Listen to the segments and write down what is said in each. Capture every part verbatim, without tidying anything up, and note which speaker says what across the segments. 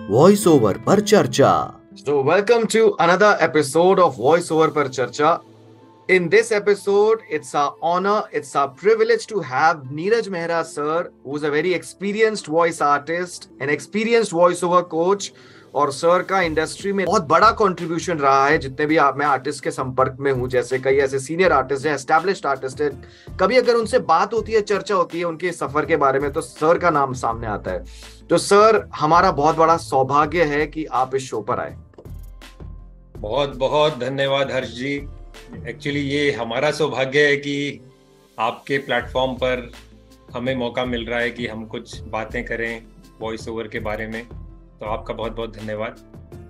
Speaker 1: Voice over पर चर्चा।
Speaker 2: So welcome to another episode of Voice Over Per Charcha. In this episode, it's our honor, it's our privilege to have Neeraj Mehra sir, who's a very experienced voice artist, an experienced voiceover coach, और sir का industry में बहुत बड़ा contribution रहा है। जितने भी आप मैं आर्टिस्ट के संपर्क में हूं, जैसे कई ऐसे सीनियर आर्टिस्ट हैं, एस्टैब्लिश्ड आर्टिस्ट हैं, कभी अगर उनसे बात होती है, चर्चा होती है उनके सफर के बारे में, तो सर का नाम सामने आता है। तो सर, हमारा बहुत बड़ा सौभाग्य है कि आप इस शो पर आए।
Speaker 3: बहुत बहुत धन्यवाद हर्ष जी। एक्चुअली ये हमारा सौभाग्य है कि आपके प्लेटफॉर्म पर हमें मौका मिल रहा है कि हम कुछ बातें करें वॉइस ओवर के बारे में, तो आपका बहुत बहुत धन्यवाद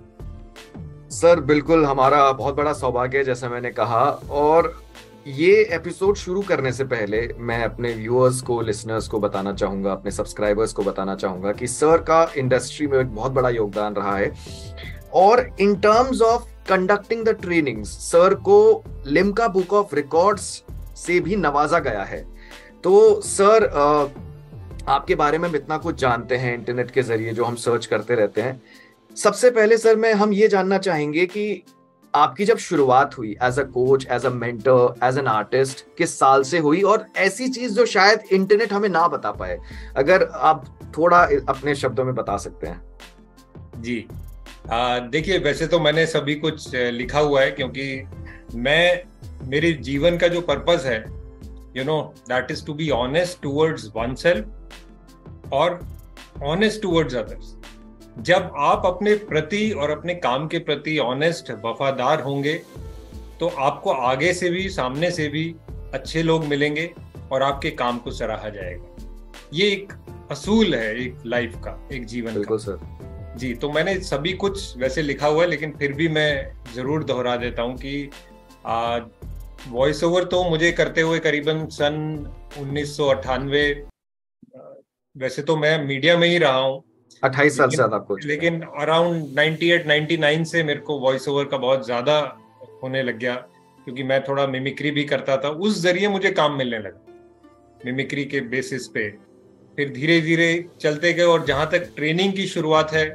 Speaker 2: सर। बिल्कुल, हमारा बहुत बड़ा सौभाग्य है, जैसा मैंने कहा। और ये एपिसोड शुरू करने से पहले मैं अपने व्यूअर्स को, लिसनर्स को बताना चाहूंगा, अपने सब्सक्राइबर्स को बताना चाहूंगा कि सर का इंडस्ट्री में एक बहुत बड़ा योगदान रहा है। और in terms of conducting the trainings, sir को लिम्का बुक ऑफ रिकॉर्ड्स से भी नवाजा गया है। तो सर, आपके बारे में हम इतना कुछ जानते हैं इंटरनेट के जरिए, जो हम सर्च करते रहते हैं। सबसे पहले सर, मैं हम ये जानना चाहेंगे कि आपकी जब शुरुआत हुई as a coach, as a mentor, as an artist, किस साल से हुई, और ऐसी चीज जो शायद इंटरनेट हमें ना बता पाए, अगर आप थोड़ा अपने शब्दों में बता सकते हैं।
Speaker 3: जी देखिए, वैसे तो मैंने सभी कुछ लिखा हुआ है, क्योंकि मैं मेरे जीवन का जो पर्पस है, you know, that is to be honest towards oneself और ऑनेस्ट टूवर्ड्स अदर्स। जब आप अपने प्रति और अपने काम के प्रति ऑनेस्ट, वफादार होंगे, तो आपको आगे से भी सामने से भी अच्छे लोग मिलेंगे और आपके काम को सराहा जाएगा। ये एक असूल है एक लाइफ का, एक जीवन का।
Speaker 2: बिल्कुल सर
Speaker 3: जी। तो मैंने सभी कुछ वैसे लिखा हुआ है, लेकिन फिर भी मैं जरूर दोहरा देता हूँ कि वॉइस ओवर तो मुझे करते हुए करीबन सन उन्नीस सौ अट्ठानवे, वैसे तो मैं मीडिया में ही रहा हूँ
Speaker 2: अट्ठाईस साल से ज्यादा कुछ,
Speaker 3: लेकिन अराउंड अट्ठानवे निन्यानवे से मेरे को वॉइस ओवर का बहुत ज्यादा होने लग गया, क्योंकि मैं थोड़ा मिमिक्री भी करता था। उस जरिए मुझे काम मिलने लगा मिमिक्री के बेसिस पे। फिर धीरे धीरे चलते गए, और जहां तक ट्रेनिंग की शुरुआत है,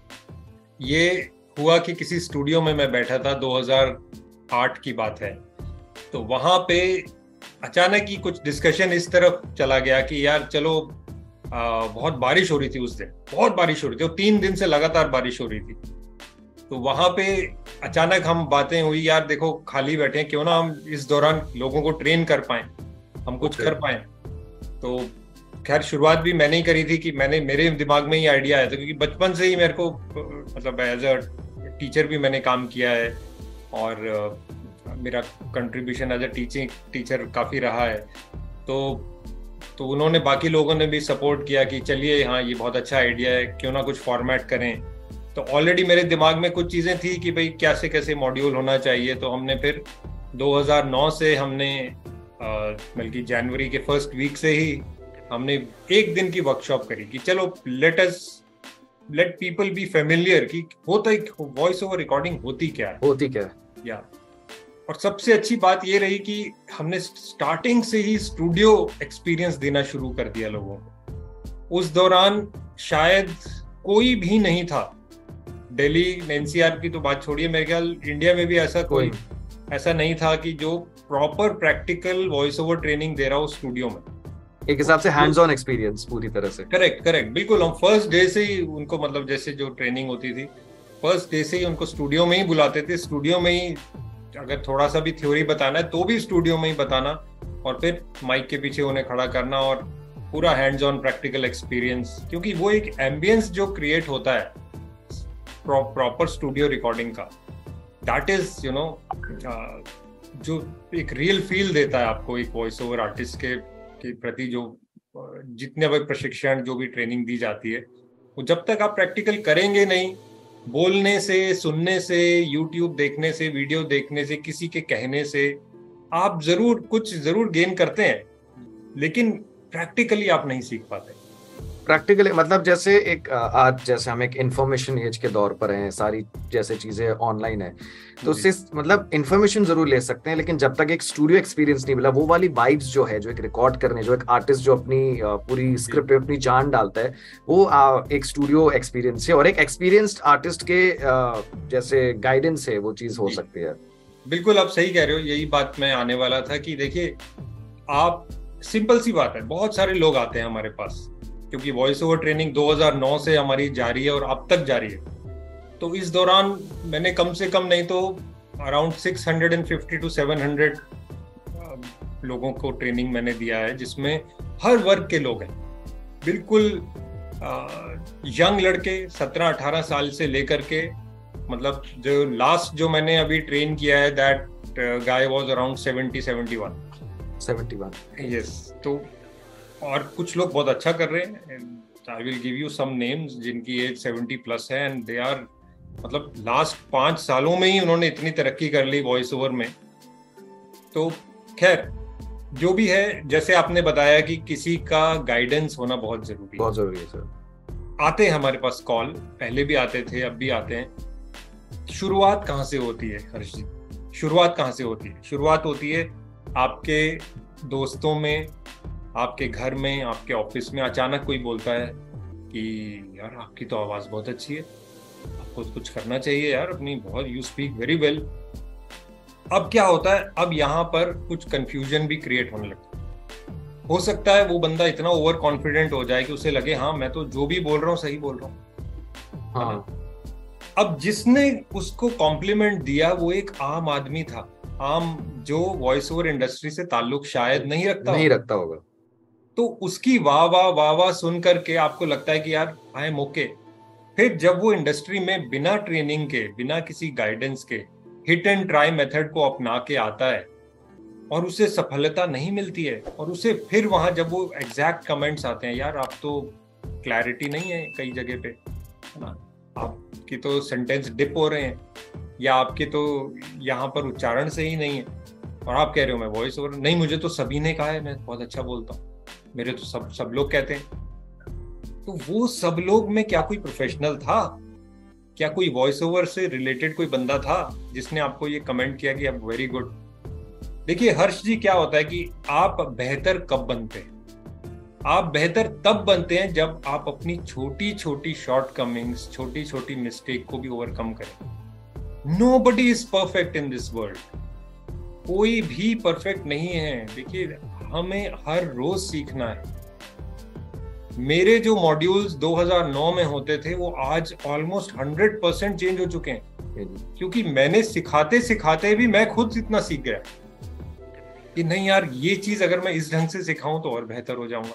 Speaker 3: ये हुआ कि किसी स्टूडियो में मैं बैठा था, दो हज़ार आठ की बात है। तो वहां पे अचानक ही कुछ डिस्कशन इस तरफ चला गया कि यार चलो, आ, बहुत बारिश हो रही थी उस दिन, बहुत बारिश हो रही थी, और तीन दिन से लगातार बारिश हो रही थी। तो वहां पे अचानक हम बातें हुई, यार देखो खाली बैठे हैं, क्यों ना हम इस दौरान लोगों को ट्रेन कर पाए, हम कुछ okay. कर पाए। तो खैर, शुरुआत भी मैंने ही करी थी कि मैंने मेरे दिमाग में ही आइडिया आया था, क्योंकि बचपन से ही मेरे को, मतलब एज अ टीचर भी मैंने काम किया है, और मेरा contribution as a teaching teacher काफ़ी रहा है। तो तो उन्होंने, बाकी लोगों ने भी सपोर्ट किया कि चलिए, हाँ ये बहुत अच्छा आइडिया है, क्यों ना कुछ फॉर्मेट करें। तो ऑलरेडी मेरे दिमाग में कुछ चीज़ें थी कि भाई कैसे कैसे मॉड्यूल होना चाहिए। तो हमने फिर दो हज़ार नौ से हमने, बल्कि जनवरी के फर्स्ट वीक से ही हमने एक दिन की वर्कशॉप करी कि चलो let us let people be familiar कि होता है वॉइस ओवर रिकॉर्डिंग होती क्या है
Speaker 2: होती क्या है
Speaker 3: या और सबसे अच्छी बात ये रही कि हमने स्टार्टिंग से ही स्टूडियो एक्सपीरियंस देना शुरू कर दिया लोगों को। उस दौरान शायद कोई भी नहीं था, दिल्ली एनसीआर की तो बात छोड़िए, मेरे ख्याल इंडिया में भी ऐसा कोई ऐसा नहीं था कि जो proper practical voice over training दे रहा हो स्टूडियो में।
Speaker 2: एक हिसाब से हैंड्स ऑन एक्सपीरियंस पूरी तरह से।
Speaker 3: करेक्ट करेक्ट बिल्कुल। हम फर्स्ट डे से ही उनको, मतलब जैसे जो ट्रेनिंग होती थी, फर्स्ट डे से ही उनको स्टूडियो में ही बुलाते थे। स्टूडियो में ही अगर थोड़ा सा भी थ्योरी बताना है तो भी स्टूडियो में ही बताना, और फिर माइक के पीछे उन्हें खड़ा करना और पूरा हैंड्स ऑन प्रैक्टिकल एक्सपीरियंस। क्योंकि वो एक एम्बियंस जो क्रिएट होता है प्रॉपर स्टूडियो रिकॉर्डिंग का, दैट इज यू नो जो एक रियल फील देता है आपको एक वॉइस ओवर आर्टिस्ट के के प्रति। जो जितने भी प्रशिक्षण, जो भी ट्रेनिंग दी जाती है, वो जब तक आप प्रैक्टिकल करेंगे नहीं, बोलने से, सुनने से, यूट्यूब देखने से, वीडियो देखने से, किसी के कहने से आप जरूर कुछ जरूर गेन करते हैं, लेकिन प्रैक्टिकली आप नहीं सीख पाते।
Speaker 2: प्रैक्टिकली मतलब जैसे एक अ, आज जैसे हम एक इंफॉर्मेशन एज के दौर पर हैं, सारी जैसे चीजें ऑनलाइन है, तो उससे मतलब इंफॉर्मेशन जरूर ले सकते हैं, लेकिन जब तक एक स्टूडियो एक्सपीरियंस नहीं मिला, वो वाली वाइब्स जो है, जो एक रिकॉर्ड करने, जो एक आर्टिस्ट जो अपनी अ, पूरी स्क्रिप्ट पे अपनी जान डालता है, वो अ, एक स्टूडियो एक्सपीरियंस है, और एक एक्सपीरियंस्ड आर्टिस्ट के अ, जैसे गाइडेंस है वो चीज हो सकती है।
Speaker 3: बिल्कुल आप सही कह रहे हो, यही बात मैं आने वाला था कि देखिए, आप सिंपल सी बात है, बहुत सारे लोग आते हैं हमारे पास, क्योंकि वॉइस ओवर ट्रेनिंग दो हज़ार नौ से हमारी जारी है और अब तक जारी है। तो इस दौरान मैंने कम से कम नहीं तो अराउंड छह सौ पचास टू सात सौ लोगों को ट्रेनिंग मैंने दिया है, जिसमें हर वर्ग के लोग हैं, बिल्कुल यंग लड़के सत्रह अठारह साल से लेकर के, मतलब जो लास्ट जो मैंने अभी ट्रेन किया है, that guy was around seventy seventy one
Speaker 2: seventy one
Speaker 3: yes. तो और कुछ लोग बहुत अच्छा कर रहे हैं, I will give you some names जिनकी एज सेवेंटी प्लस है, एंड दे आर, मतलब लास्ट पांच सालों में ही उन्होंने इतनी तरक्की कर ली वॉइस ओवर में। तो खैर जो भी है, जैसे आपने बताया कि किसी का गाइडेंस होना बहुत जरूरी है,
Speaker 2: बहुत जरूरी है सर।
Speaker 3: आते हैं हमारे पास कॉल, पहले भी आते थे, अब भी आते हैं। शुरुआत कहाँ से होती है हर्ष जी? शुरुआत कहाँ से होती है? शुरुआत होती है आपके दोस्तों में, आपके घर में, आपके ऑफिस में। अचानक कोई बोलता है कि यार आपकी तो आवाज बहुत अच्छी है, आपको कुछ करना चाहिए यार अपनी, बहुत यू स्पीक वेरी वेल। अब क्या होता है, अब यहाँ पर कुछ कंफ्यूजन भी क्रिएट होने लगता है। हो सकता है वो बंदा इतना ओवर कॉन्फिडेंट हो जाए कि उसे लगे हाँ मैं तो जो भी बोल रहा हूँ सही बोल रहा हूँ।
Speaker 2: हाँ।
Speaker 3: अब जिसने उसको कॉम्प्लीमेंट दिया वो एक आम आदमी था, आम, जो वॉइस ओवर इंडस्ट्री से ताल्लुक शायद नहीं रखता
Speaker 2: नहीं रखता होगा।
Speaker 3: तो उसकी वाह वाह वाह वाह सुन करके आपको लगता है कि यार आई एम ओके। फिर जब वो इंडस्ट्री में बिना ट्रेनिंग के, बिना किसी गाइडेंस के, हिट एंड ट्राई मेथड को अपना के आता है और उसे सफलता नहीं मिलती है, और उसे फिर वहां जब वो एग्जैक्ट कमेंट्स आते हैं, यार आप तो क्लैरिटी नहीं है कई जगह पे, है ना, आपकी तो सेंटेंस डिप हो रहे हैं, या आपके तो यहाँ पर उच्चारण सही नहीं है, और आप कह रहे हो मैं वॉइस ओवर नहीं, मुझे तो सभी ने कहा है मैं बहुत अच्छा बोलता हूँ, मेरे तो सब सब लोग कहते हैं। तो वो सब लोग में क्या कोई प्रोफेशनल था? क्या कोई वॉइस ओवर से रिलेटेड कोई बंदा था जिसने आपको ये कमेंट किया कि आप वेरी गुड? देखिए हर्ष जी, क्या होता है कि आप बेहतर कब बनते हैं? आप बेहतर तब बनते हैं जब आप अपनी छोटी छोटी शॉर्टकमिंग्स, छोटी छोटी मिस्टेक को भी ओवरकम करें। Nobody is perfect in this world, कोई भी परफेक्ट नहीं है। देखिए हमें हर रोज सीखना है। मेरे जो मॉड्यूल्स दो हज़ार नौ में होते थे वो आज ऑलमोस्ट हंड्रेड परसेंट चेंज हो चुके हैं, क्योंकि मैंने सिखाते सिखाते भी मैं खुद इतना सीख गया कि नहीं यार ये चीज अगर मैं इस ढंग से सिखाऊं तो और बेहतर हो जाऊंगा।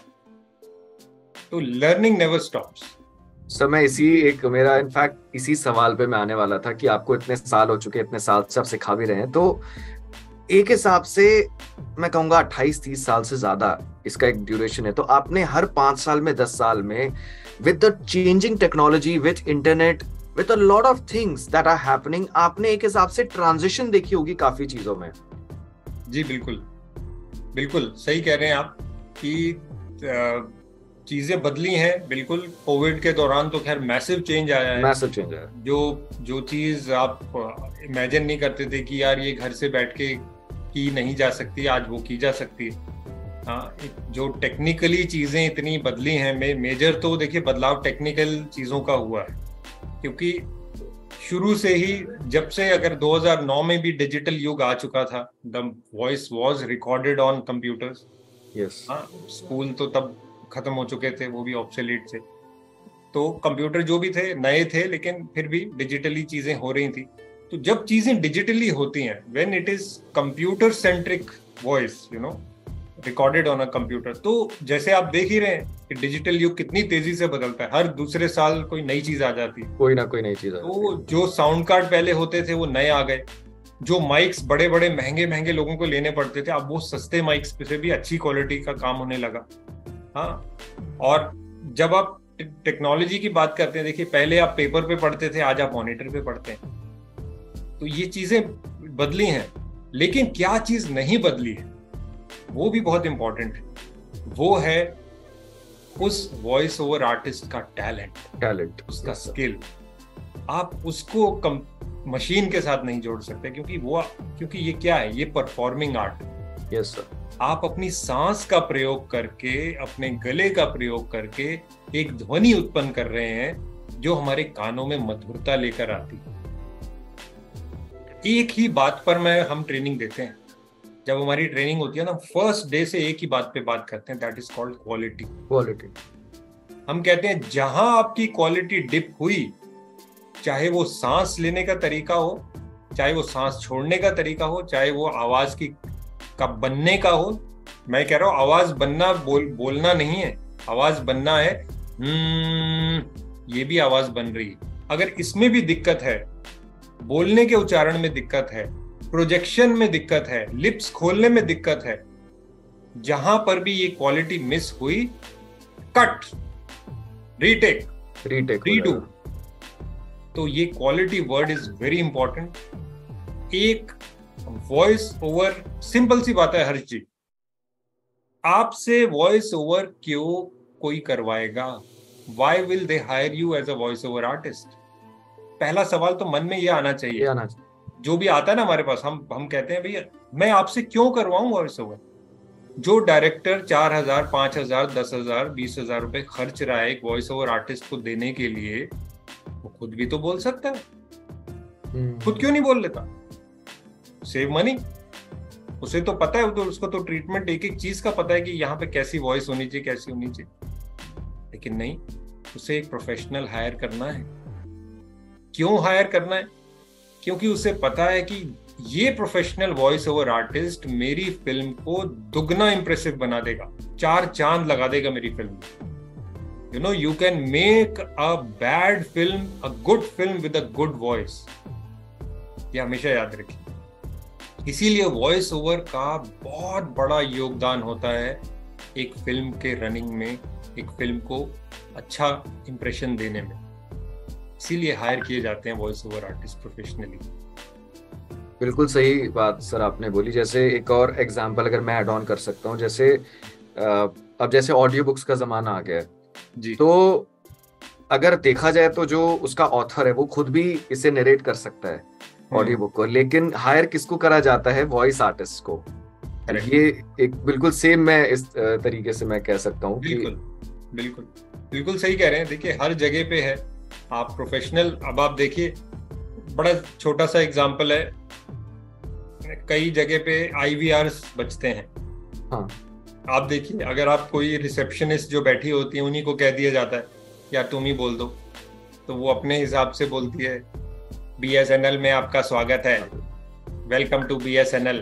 Speaker 3: तो लर्निंग नेवर स्टॉप्स।
Speaker 2: सर मैं इसी एक मेरा इनफैक्ट इसी सवाल पे मैं आने वाला था कि आपको इतने साल हो चुके, इतने साल से आप सिखा भी रहे हैं, तो एक हिसाब से मैं कहूंगा अट्ठाईस तीस साल से ज्यादा इसका एक ड्यूरेशन है। तो आपने हर पांच साल में, दस साल में, with the changing technology, with internet, with a lot of things that are happening, आपने एक हिसाब से ट्रांजिशन देखी होगी काफी चीजों में।
Speaker 3: जी बिल्कुल बिल्कुल सही कह रहे हैं आप कि चीजें बदली हैं। बिल्कुल कोविड के दौरान तो खैर मैसिव चेंज आया है,
Speaker 2: मैसिव चेंज आया।
Speaker 3: जो जो चीज आप इमेजिन नहीं करते थे कि यार ये घर से बैठ के की नहीं जा सकती, आज वो की जा सकती है। हाँ, जो टेक्निकली चीजें इतनी बदली हैं, मे, मेजर तो देखिए बदलाव टेक्निकल चीजों का हुआ है, क्योंकि शुरू से ही, जब से अगर दो हज़ार नौ में भी डिजिटल युग आ चुका था, the voice was recorded on computers.
Speaker 2: Yes.
Speaker 3: हाँ, स्कूल तो तब खत्म हो चुके थे, वो भी ऑब्सोलीट थे, तो कंप्यूटर जो भी थे नए थे, लेकिन फिर भी डिजिटली चीजें हो रही थी। तो जब चीजें डिजिटली होती हैं, when it is computer centric voice, you know, recorded on a computer, तो जैसे आप देख ही रहे हैं कि डिजिटल युग कितनी तेजी से बदलता है, हर दूसरे साल कोई नई चीज आ जाती है,
Speaker 2: कोई ना कोई नई चीज।
Speaker 3: तो जो साउंड कार्ड पहले होते थे वो नए आ गए, जो माइक्स बड़े बड़े महंगे महंगे लोगों को लेने पड़ते थे, अब वो सस्ते माइक्स से भी अच्छी क्वालिटी का काम होने लगा। हाँ, और जब आप टेक्नोलॉजी की बात करते हैं, देखिए पहले आप पेपर पे पढ़ते थे, आज आप मॉनिटर पे पढ़ते हैं, तो ये चीजें बदली हैं। लेकिन क्या चीज नहीं बदली है वो भी बहुत इंपॉर्टेंट है, वो है उस वॉइस ओवर आर्टिस्ट का टैलेंट
Speaker 2: टैलेंट
Speaker 3: उसका स्किल, आप उसको कम मशीन के साथ नहीं जोड़ सकते, क्योंकि वो क्योंकि ये क्या है, ये परफॉर्मिंग आर्ट।
Speaker 2: Yes sir.
Speaker 3: आप अपनी सांस का प्रयोग करके, अपने गले का प्रयोग करके एक ध्वनि उत्पन्न कर रहे हैं जो हमारे कानों में मधुरता लेकर आती है। एक ही बात पर मैं हम ट्रेनिंग देते हैं, जब हमारी ट्रेनिंग होती है ना, फर्स्ट डे से एक ही बात पे बात करते हैं, that is called quality.
Speaker 2: Quality.
Speaker 3: हम कहते हैं जहां आपकी क्वालिटी डिप हुई, चाहे वो सांस लेने का तरीका हो, चाहे वो सांस छोड़ने का तरीका हो, चाहे वो आवाज की का बनने का हो। मैं कह रहा हूं आवाज बनना बोल बोलना नहीं है, आवाज बनना है हम्म, ये भी आवाज बन रही है। अगर इसमें भी दिक्कत है, बोलने के उच्चारण में दिक्कत है, प्रोजेक्शन में दिक्कत है, लिप्स खोलने में दिक्कत है, जहां पर भी ये क्वालिटी मिस हुई, कट, रीटेक,
Speaker 2: रीटेक,
Speaker 3: रीडू। तो ये quality word is very important. एक वॉइस ओवर, सिंपल सी बात है हर्ष जी, आपसे वॉइस ओवर क्यों कोई करवाएगा? Why will they hire you as a voice over artist? पहला सवाल तो मन में ये आना चाहिए।
Speaker 2: आना चाहिए।
Speaker 3: जो भी आता है ना हमारे पास, हम हम कहते हैं भैया मैं आपसे क्यों करवाऊं वॉइस ओवर? जो डायरेक्टर चार हजार पांच हजार दस हजार बीस हजार रुपए खर्च रहा है एक वॉइस ओवर आर्टिस्ट को देने के लिए, वो खुद भी तो बोल सकता है, खुद क्यों नहीं बोल लेता? Save money. उसे तो पता है, तो उसको तो ट्रीटमेंट एक एक चीज का पता है कि यहाँ पे कैसी वॉइस होनी चाहिए, कैसी होनी चाहिए, लेकिन नहीं, उसे एक प्रोफेशनल हायर करना है। क्यों हायर करना है? क्योंकि उसे पता है कि ये प्रोफेशनल वॉइस ओवर आर्टिस्ट मेरी फिल्म को दुगना इंप्रेसिव बना देगा, चार चांद लगा देगा मेरी film. You know, you can make a bad film a good film with a good voice. ये हमेशा याद रखिए। इसीलिए वॉइस ओवर का बहुत बड़ा योगदान होता है एक फिल्म के रनिंग में, एक फिल्म को अच्छा इंप्रेशन देने में। इसीलिए हायर किए जाते हैं वॉइस ओवर आर्टिस्ट प्रोफेशनली।
Speaker 2: बिल्कुल सही बात सर आपने बोली। जैसे एक और एग्जांपल अगर मैं ऐड ऑन कर सकता हूँ, जैसे अब जैसे ऑडियो बुक्स का जमाना आ गया है जी, तो अगर देखा जाए तो जो उसका ऑथर है वो खुद भी इसे नरेट कर सकता है ऑडियो बुक को, लेकिन हायर किसको करा जाता है? वॉइस आर्टिस्ट को। ये एक बिल्कुल सेम मैं इस तरीके से मैं कह सकता हूँ।
Speaker 3: बिल्कुल बिल्कुल बिल्कुल सही कह रहे हैं। देखिए हर जगह पे है, आप प्रोफेशनल, अब आप देखिए बड़ा छोटा सा एग्जांपल है, कई जगह पे आईवीआरस बचते हैं।
Speaker 2: हाँ।
Speaker 3: आप देखिए, अगर आप कोई रिसेप्शनिस्ट जो बैठी होती है उन्हीं को कह दिया जाता है यार तुम ही बोल दो, तो वो अपने हिसाब से बोलती है बीएसएनएल में आपका स्वागत है, वेलकम टू बीएसएनएल।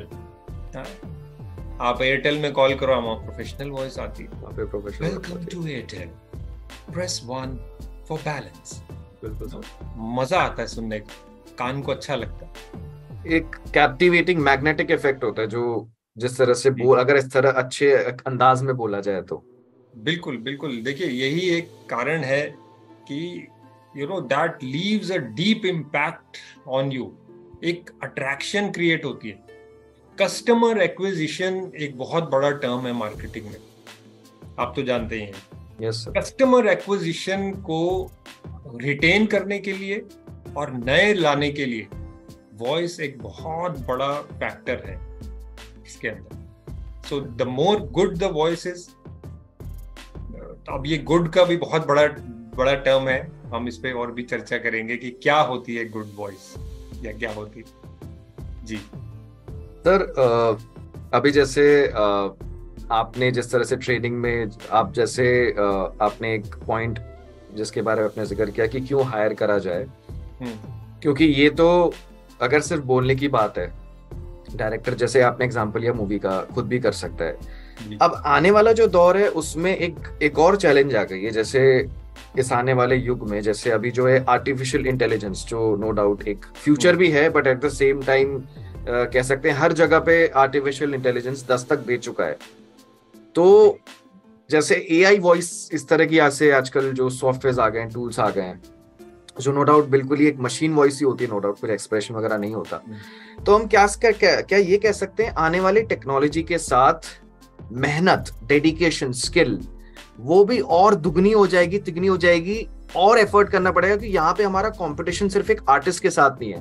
Speaker 3: आप एयरटेल में कॉल करो, हम प्रोफेशनल वॉइस आती है, welcome to Airtel, press one for balance. बिल्कुल मजा आता है सुनने का, कान को अच्छा लगता है।
Speaker 2: एक कैप्टिवेटिंग मैग्नेटिक इफेक्ट होता है जो जिस तरह से बोल, अगर इस तरह अच्छे अंदाज में बोला जाए तो।
Speaker 3: बिल्कुल बिल्कुल। देखिए यही एक कारण है कि you know that leaves a deep impact on you, एक अट्रैक्शन क्रिएट होती है। कस्टमर एक्विजिशन एक बहुत बड़ा टर्म है मार्केटिंग में, आप तो जानते ही हैं।
Speaker 2: Yes sir.
Speaker 3: कस्टमर एक्विजिशन को रिटेन करने के लिए और नए लाने के लिए वॉइस एक बहुत बड़ा फैक्टर है इसके अंदर। So the more good the voice is, अब ये गुड का भी बहुत बड़ा बड़ा टर्म है, हम इस पे और भी चर्चा करेंगे कि क्या होती है गुड वॉइस या क्या होती है। जी
Speaker 2: सर, अभी जैसे आपने जिस तरह से ट्रेनिंग में आप जैसे आपने एक पॉइंट जिसके बारे में आपने जिक्र किया कि क्यों हायर करा जाए, क्योंकि ये तो अगर सिर्फ बोलने की बात है, डायरेक्टर जैसे आपने एग्जांपल लिया मूवी का, खुद भी कर सकता है। अब आने वाला जो दौर है उसमें एक एक और चैलेंज आ गई है, जैसे इस आने वाले युग में, जैसे अभी जो है आर्टिफिशियल इंटेलिजेंस, जो नो डाउट एक फ्यूचर भी है, but at the same time कह सकते हैं हर जगह पे आर्टिफिशियल इंटेलिजेंस दस्तक दे चुका है। तो जैसे एआई वॉइस इस तरह की ऐसे आजकल जो सॉफ्टवेयर आ गए हैं, टूल्स आ गए हैं, जो नो डाउट बिल्कुल ही एक मशीन वॉइस ही होती है, नो डाउट कुछ एक्सप्रेशन वगैरह नहीं होता। तो हम क्या क्या क्या ये कह सकते हैं, आने वाली टेक्नोलॉजी के साथ मेहनत, डेडिकेशन, स्किल वो भी और दुगनी हो जाएगी, तिगनी हो जाएगी, और एफर्ट करना पड़ेगा कि यहाँ पे हमारा कंपटीशन सिर्फ एक आर्टिस्ट के साथ नहीं है।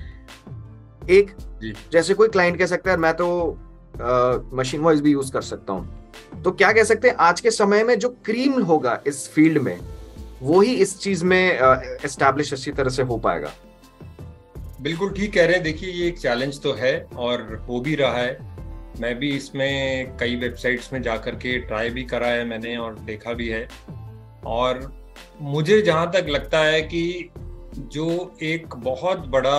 Speaker 2: एक
Speaker 3: जी।
Speaker 2: जैसे कोई क्लाइंट कह सकता है मैं तो मशीन वॉइस भी यूज कर सकता हूँ, तो क्या कह सकते हैं आज के समय में जो क्रीम होगा इस फील्ड में वो ही इस चीज में एस्टैब्लिश अच्छी तरह से हो पाएगा।
Speaker 3: बिल्कुल ठीक कह रहे हैं। देखिए ये एक चैलेंज तो है और हो भी रहा है। मैं भी इसमें कई वेबसाइट्स में जाकर के ट्राई भी करा है मैंने और देखा भी है। और मुझे जहाँ तक लगता है कि जो एक बहुत बड़ा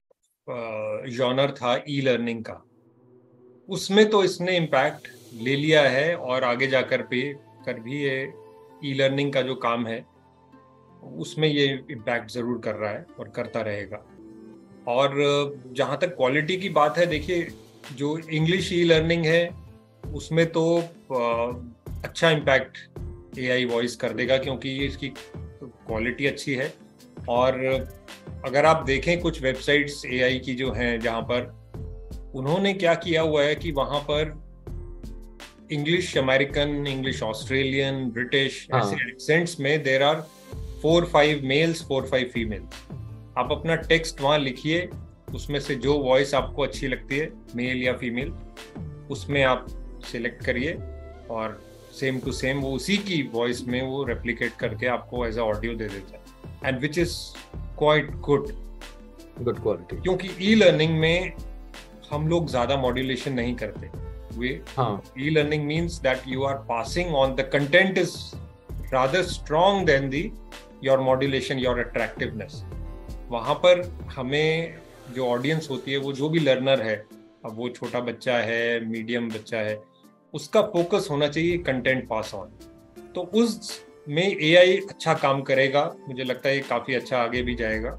Speaker 3: जॉनर था ई लर्निंग का, उसमें तो इसने इम्पैक्ट ले लिया है और आगे जाकर पे कर भी ये ई लर्निंग का जो काम है उसमें ये इम्पैक्ट जरूर कर रहा है और करता रहेगा। और जहाँ तक क्वालिटी की बात है, देखिए जो इंग्लिश ई लर्निंग है उसमें तो अच्छा इम्पैक्ट एआई वॉइस कर देगा क्योंकि इसकी क्वालिटी अच्छी है। और अगर आप देखें कुछ वेबसाइट्स एआई की जो हैं जहाँ पर उन्होंने क्या किया हुआ है कि वहाँ पर English American, English Australian, British ऐसे एक्सेंट्स में there are four five males, four five females. आप अपना टेक्स्ट वहाँ लिखिए, उसमें से जो वॉइस आपको अच्छी लगती है मेल या फीमेल उसमें आप सिलेक्ट करिए और सेम टू सेम वो उसी की वॉइस में वो रेप्लिकेट करके आपको एज अ ऑडियो दे देता है, and which is quite good
Speaker 2: good quality.
Speaker 3: क्योंकि ई लर्निंग में हम लोग ज्यादा मॉड्यूलेशन नहीं करते। वे e learning means that you are passing on the content is rather strong than the your modulation, your attractiveness. वहाँ पर हमें जो ऑडियंस होती है वो जो भी लर्नर है, अब वो छोटा बच्चा है, मीडियम बच्चा है, उसका फोकस होना चाहिए कंटेंट पास ऑन। तो उस में एआई अच्छा काम करेगा, मुझे लगता है ये काफ़ी अच्छा आगे भी जाएगा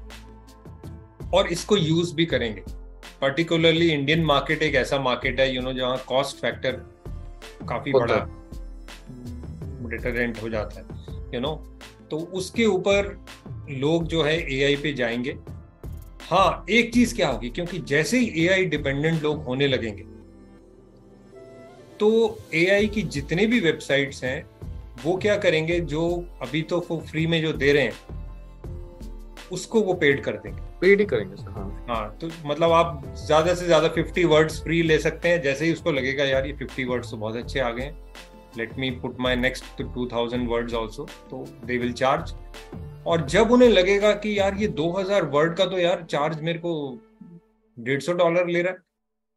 Speaker 3: और इसको यूज भी करेंगे। पर्टिकुलरली इंडियन मार्केट एक ऐसा मार्केट है यू नो जहाँ कॉस्ट फैक्टर काफ़ी बड़ा डिटरेंट हो जाता है यू नो, तो उसके ऊपर लोग जो है एआई पे जाएंगे। हाँ, एक चीज क्या होगी, क्योंकि जैसे ही एआई डिपेंडेंट लोग होने लगेंगे तो एआई की जितने भी वेबसाइट्स हैं वो क्या करेंगे, जो अभी तो वो फ्री में जो दे रहे हैं उसको वो पेड कर देंगे,
Speaker 2: पेड ही करेंगे सर। हाँ
Speaker 3: हाँ, तो मतलब आप ज्यादा से ज्यादा फिफ्टी वर्ड्स फ्री ले सकते हैं। जैसे ही उसको लगेगा यार ये फिफ्टी वर्ड्स तो बहुत अच्छे आ गए, let me put my next two thousand words also, तो दे विल चार्ज। और जब उन्हें लगेगा कि यार ये दो हज़ार वर्ड का तो यार चार्ज मेरे को डेढ़ सौ डॉलर ले रहा है,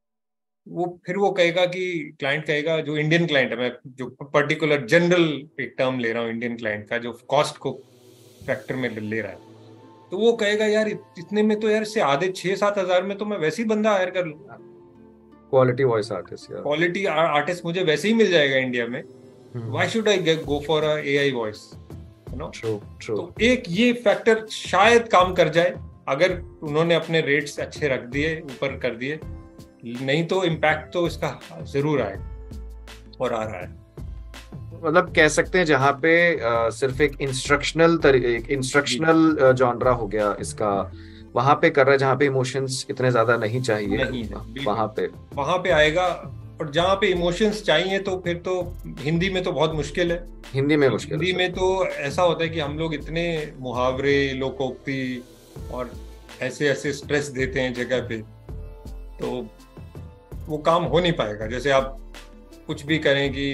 Speaker 3: वो फिर वो कहेगा कि क्लाइंट कहेगा, जो इंडियन क्लाइंट है, मैं जो पर्टिकुलर जनरल एक टर्म ले रहा हूँ इंडियन क्लाइंट का जो कॉस्ट को फैक्टर में ले रहा है, तो वो कहेगा यार इतने में तो यार इससे आधे छह सात हजार में तो मैं वैसे ही बंदा हायर कर लूंगा,
Speaker 2: quality voice artist,
Speaker 3: quality artist मुझे वैसे ही मिल जाएगा इंडिया में, why should I go for a AI voice, you know.
Speaker 2: True true.
Speaker 3: तो एक ये फैक्टर शायद काम कर जाए अगर उन्होंने अपने रेट्स अच्छे रख दिए, ऊपर कर दिए, नहीं तो इम्पैक्ट तो इसका जरूर आएगा और आ रहा है।
Speaker 2: मतलब कह सकते हैं जहाँ पे आ, सिर्फ एक इंस्ट्रक्शनल एक इंस्ट्रक्शनल जॉनरा हो गया इसका, वहां पे कर रहा है, जहाँ पे इमोशंस इतने ज्यादा नहीं चाहिए
Speaker 3: नहीं है,
Speaker 2: वहां पे
Speaker 3: वहां पे आएगा। और जहाँ पे इमोशंस चाहिए तो फिर तो हिंदी में तो बहुत मुश्किल है,
Speaker 2: हिंदी में मुश्किल
Speaker 3: हिंदी में तो ऐसा होता है कि हम लोग इतने मुहावरे, लोकोक्ति और ऐसे ऐसे स्ट्रेस देते हैं जगह पे, तो वो काम हो नहीं पाएगा। जैसे आप कुछ भी करें कि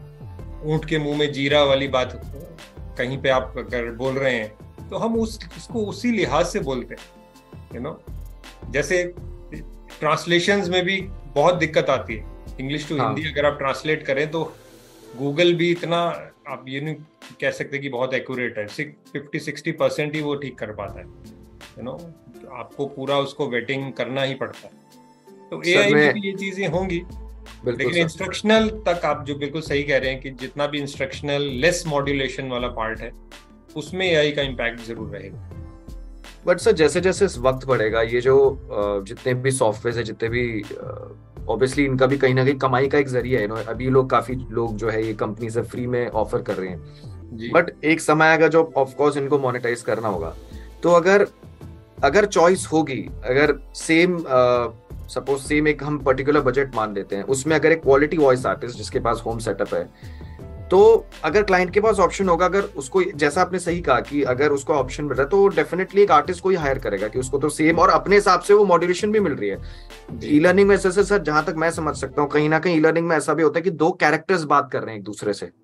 Speaker 3: ऊंट के मुंह में जीरा वाली बात कहीं पे आप अगर बोल रहे हैं तो हम उस उसको उसी लिहाज से बोलते हैं, यू नो। जैसे ट्रांसलेशंस में भी बहुत दिक्कत आती है, इंग्लिश टू हिंदी अगर आप ट्रांसलेट करें तो गूगल भी इतना, आप ये नहीं कह सकते कि बहुत एक्यूरेट है, फिफ्टी सिक्सटी परसेंट ही वो ठीक कर पाता है, यू नो। आपको पूरा उसको वेटिंग करना ही पड़ता है। तो एआई में भी ये चीजें होंगी, लेकिन इंस्ट्रक्शनल तक आप जो बिल्कुल सही कह रहे हैं कि जितना भी इंस्ट्रक्शनल लेस मॉड्यूलेशन वाला पार्ट है उसमें एआई का इम्पैक्ट जरूर रहेगा।
Speaker 2: बट सर जैसे जैसे इस वक्त बढ़ेगा, ये जो जितने भी सॉफ्टवेयर है, जितने भी ऑब्वियसली इनका भी कहीं ना कहीं कमाई का एक जरिया है, नो। अभी लोग काफी लोग जो है ये कंपनी से फ्री में ऑफर कर रहे हैं, बट एक समय आएगा जो ऑफ कोर्स इनको मोनेटाइज करना होगा। तो अगर अगर चॉइस होगी, अगर सेम सपोज सेम एक हम पर्टिकुलर बजट मान लेते हैं, उसमें अगर एक क्वालिटी वॉइस आर्टिस्ट जिसके पास होम सेटअप है, तो अगर क्लाइंट के पास ऑप्शन होगा, अगर उसको, जैसा आपने सही कहा कि अगर उसको ऑप्शन मिल रहा है तो डेफिनेटली एक आर्टिस्ट को ही हायर करेगा कि उसको तो सेम और अपने हिसाब से वो मॉड्यूलेशन भी मिल रही है। ई लर्निंग में ऐसे सर, जहां तक मैं समझ सकता हूँ, कहीं ना कहीं ई लर्निंग में ऐसा भी होता है कि दो कैरेक्टर्स बात कर रहे हैं एक दूसरे से,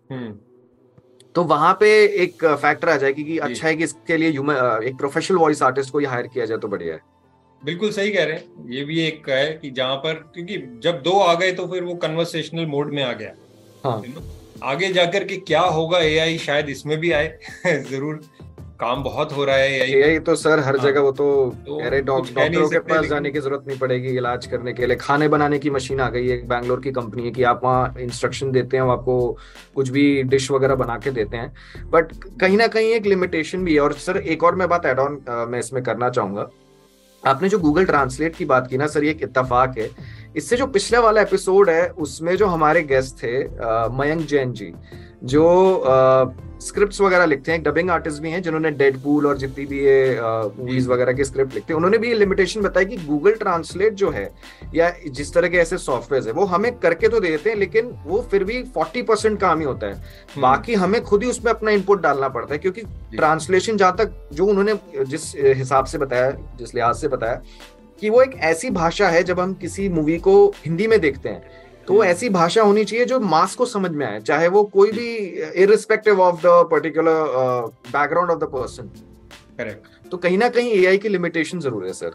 Speaker 2: तो वहां पे एक फैक्टर आ जाएगी कि अच्छा है कि इसके लिए एक प्रोफेशनल वॉइस आर्टिस्ट को ही हायर किया जाए तो बढ़िया है।
Speaker 3: बिल्कुल सही कह रहे हैं, ये भी एक है कि जहां पर, क्योंकि जब दो आ गए तो फिर वो कन्वर्सेशनल मोड में आ गया।
Speaker 2: हाँ,
Speaker 3: आगे जाकर के क्या होगा, एआई शायद इसमें भी आए जरूर, काम बहुत हो रहा है एआई।
Speaker 2: एआई तो सर हर
Speaker 3: हाँ,
Speaker 2: जगह, वो तो
Speaker 3: तो
Speaker 2: कह रहे डॉक्टरों के पास जाने की जरूरत नहीं पड़ेगी इलाज करने के लिए, खाने बनाने की मशीन आ गई है, बैंगलोर की कंपनी है कि आप वहाँ इंस्ट्रक्शन देते हैं, वो आपको कुछ भी डिश वगैरह बना के देते हैं। बट कहीं ना कहीं एक लिमिटेशन भी है। और सर एक और मैं बात एड ऑन मैं इसमें करना चाहूंगा, आपने जो गूगल ट्रांसलेट की बात की ना सर, ये एक इत्तेफाक है, इससे जो पिछले वाला एपिसोड है उसमें जो हमारे गेस्ट थे मयंक जैन जी, जो स्क्रिप्ट्स वगैरह लिखते हैं, डबिंग आर्टिस्ट भी हैं जिन्होंने डेडपूल और जितनी भी ये मूवीज वगैरह के स्क्रिप्ट लिखते हैं, उन्होंने भी ये लिमिटेशन बताई कि गूगल ट्रांसलेट जो है या जिस तरह के ऐसे सॉफ्टवेयर है वो हमें करके तो देते हैं, लेकिन वो फिर भी फोर्टी परसेंट काम ही होता है, बाकी हमें खुद ही उसमें अपना इनपुट डालना पड़ता है। क्योंकि ट्रांसलेशन जहां तक जो उन्होंने जिस हिसाब से बताया, जिस लिहाज से बताया कि वो एक ऐसी भाषा है, जब हम किसी मूवी को हिंदी में देखते हैं तो ऐसी भाषा होनी चाहिए जो मास को समझ में आए, चाहे वो कोई भी, irrespective of the particular background of the person.
Speaker 3: Correct.
Speaker 2: तो कहीं ना कहीं एआई की लिमिटेशन जरूर है सर।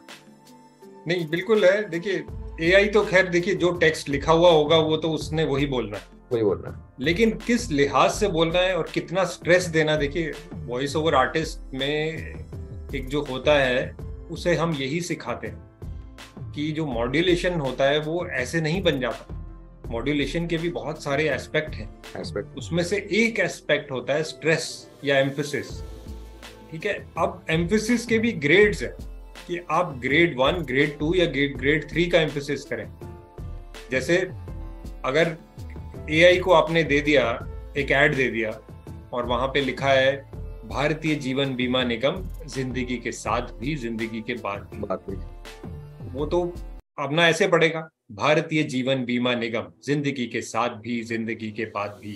Speaker 3: नहीं, बिल्कुल है। देखिए एआई तो खैर, देखिए जो टेक्स्ट लिखा हुआ होगा वो तो उसने वही बोलना है,
Speaker 2: वही बोलना है,
Speaker 3: लेकिन किस लिहाज से बोलना है और कितना स्ट्रेस देना। देखिए वॉइस ओवर आर्टिस्ट में एक जो होता है उसे हम यही सिखाते हैं कि जो मॉड्यूलेशन होता है वो ऐसे नहीं बन जाता। मॉड्यूलेशन के भी बहुत सारे एस्पेक्ट हैं,
Speaker 2: एस्पेक्ट
Speaker 3: उसमें से एक एस्पेक्ट होता है स्ट्रेस या एम्फेसिस। ठीक है, अब एम्फेसिस के भी ग्रेड्स हैं कि आप ग्रेड वन, ग्रेड टू या ग्रेड थ्री का एम्फेसिस करें। जैसे अगर एआई को आपने दे दिया, एक ऐड दे दिया और वहां पे लिखा है भारतीय जीवन बीमा निगम, जिंदगी के साथ भी जिंदगी के बाद भी,
Speaker 2: बात हुई,
Speaker 3: वो तो अब ना ऐसे पड़ेगा, भारतीय जीवन बीमा निगम, जिंदगी के साथ भी जिंदगी के बाद भी,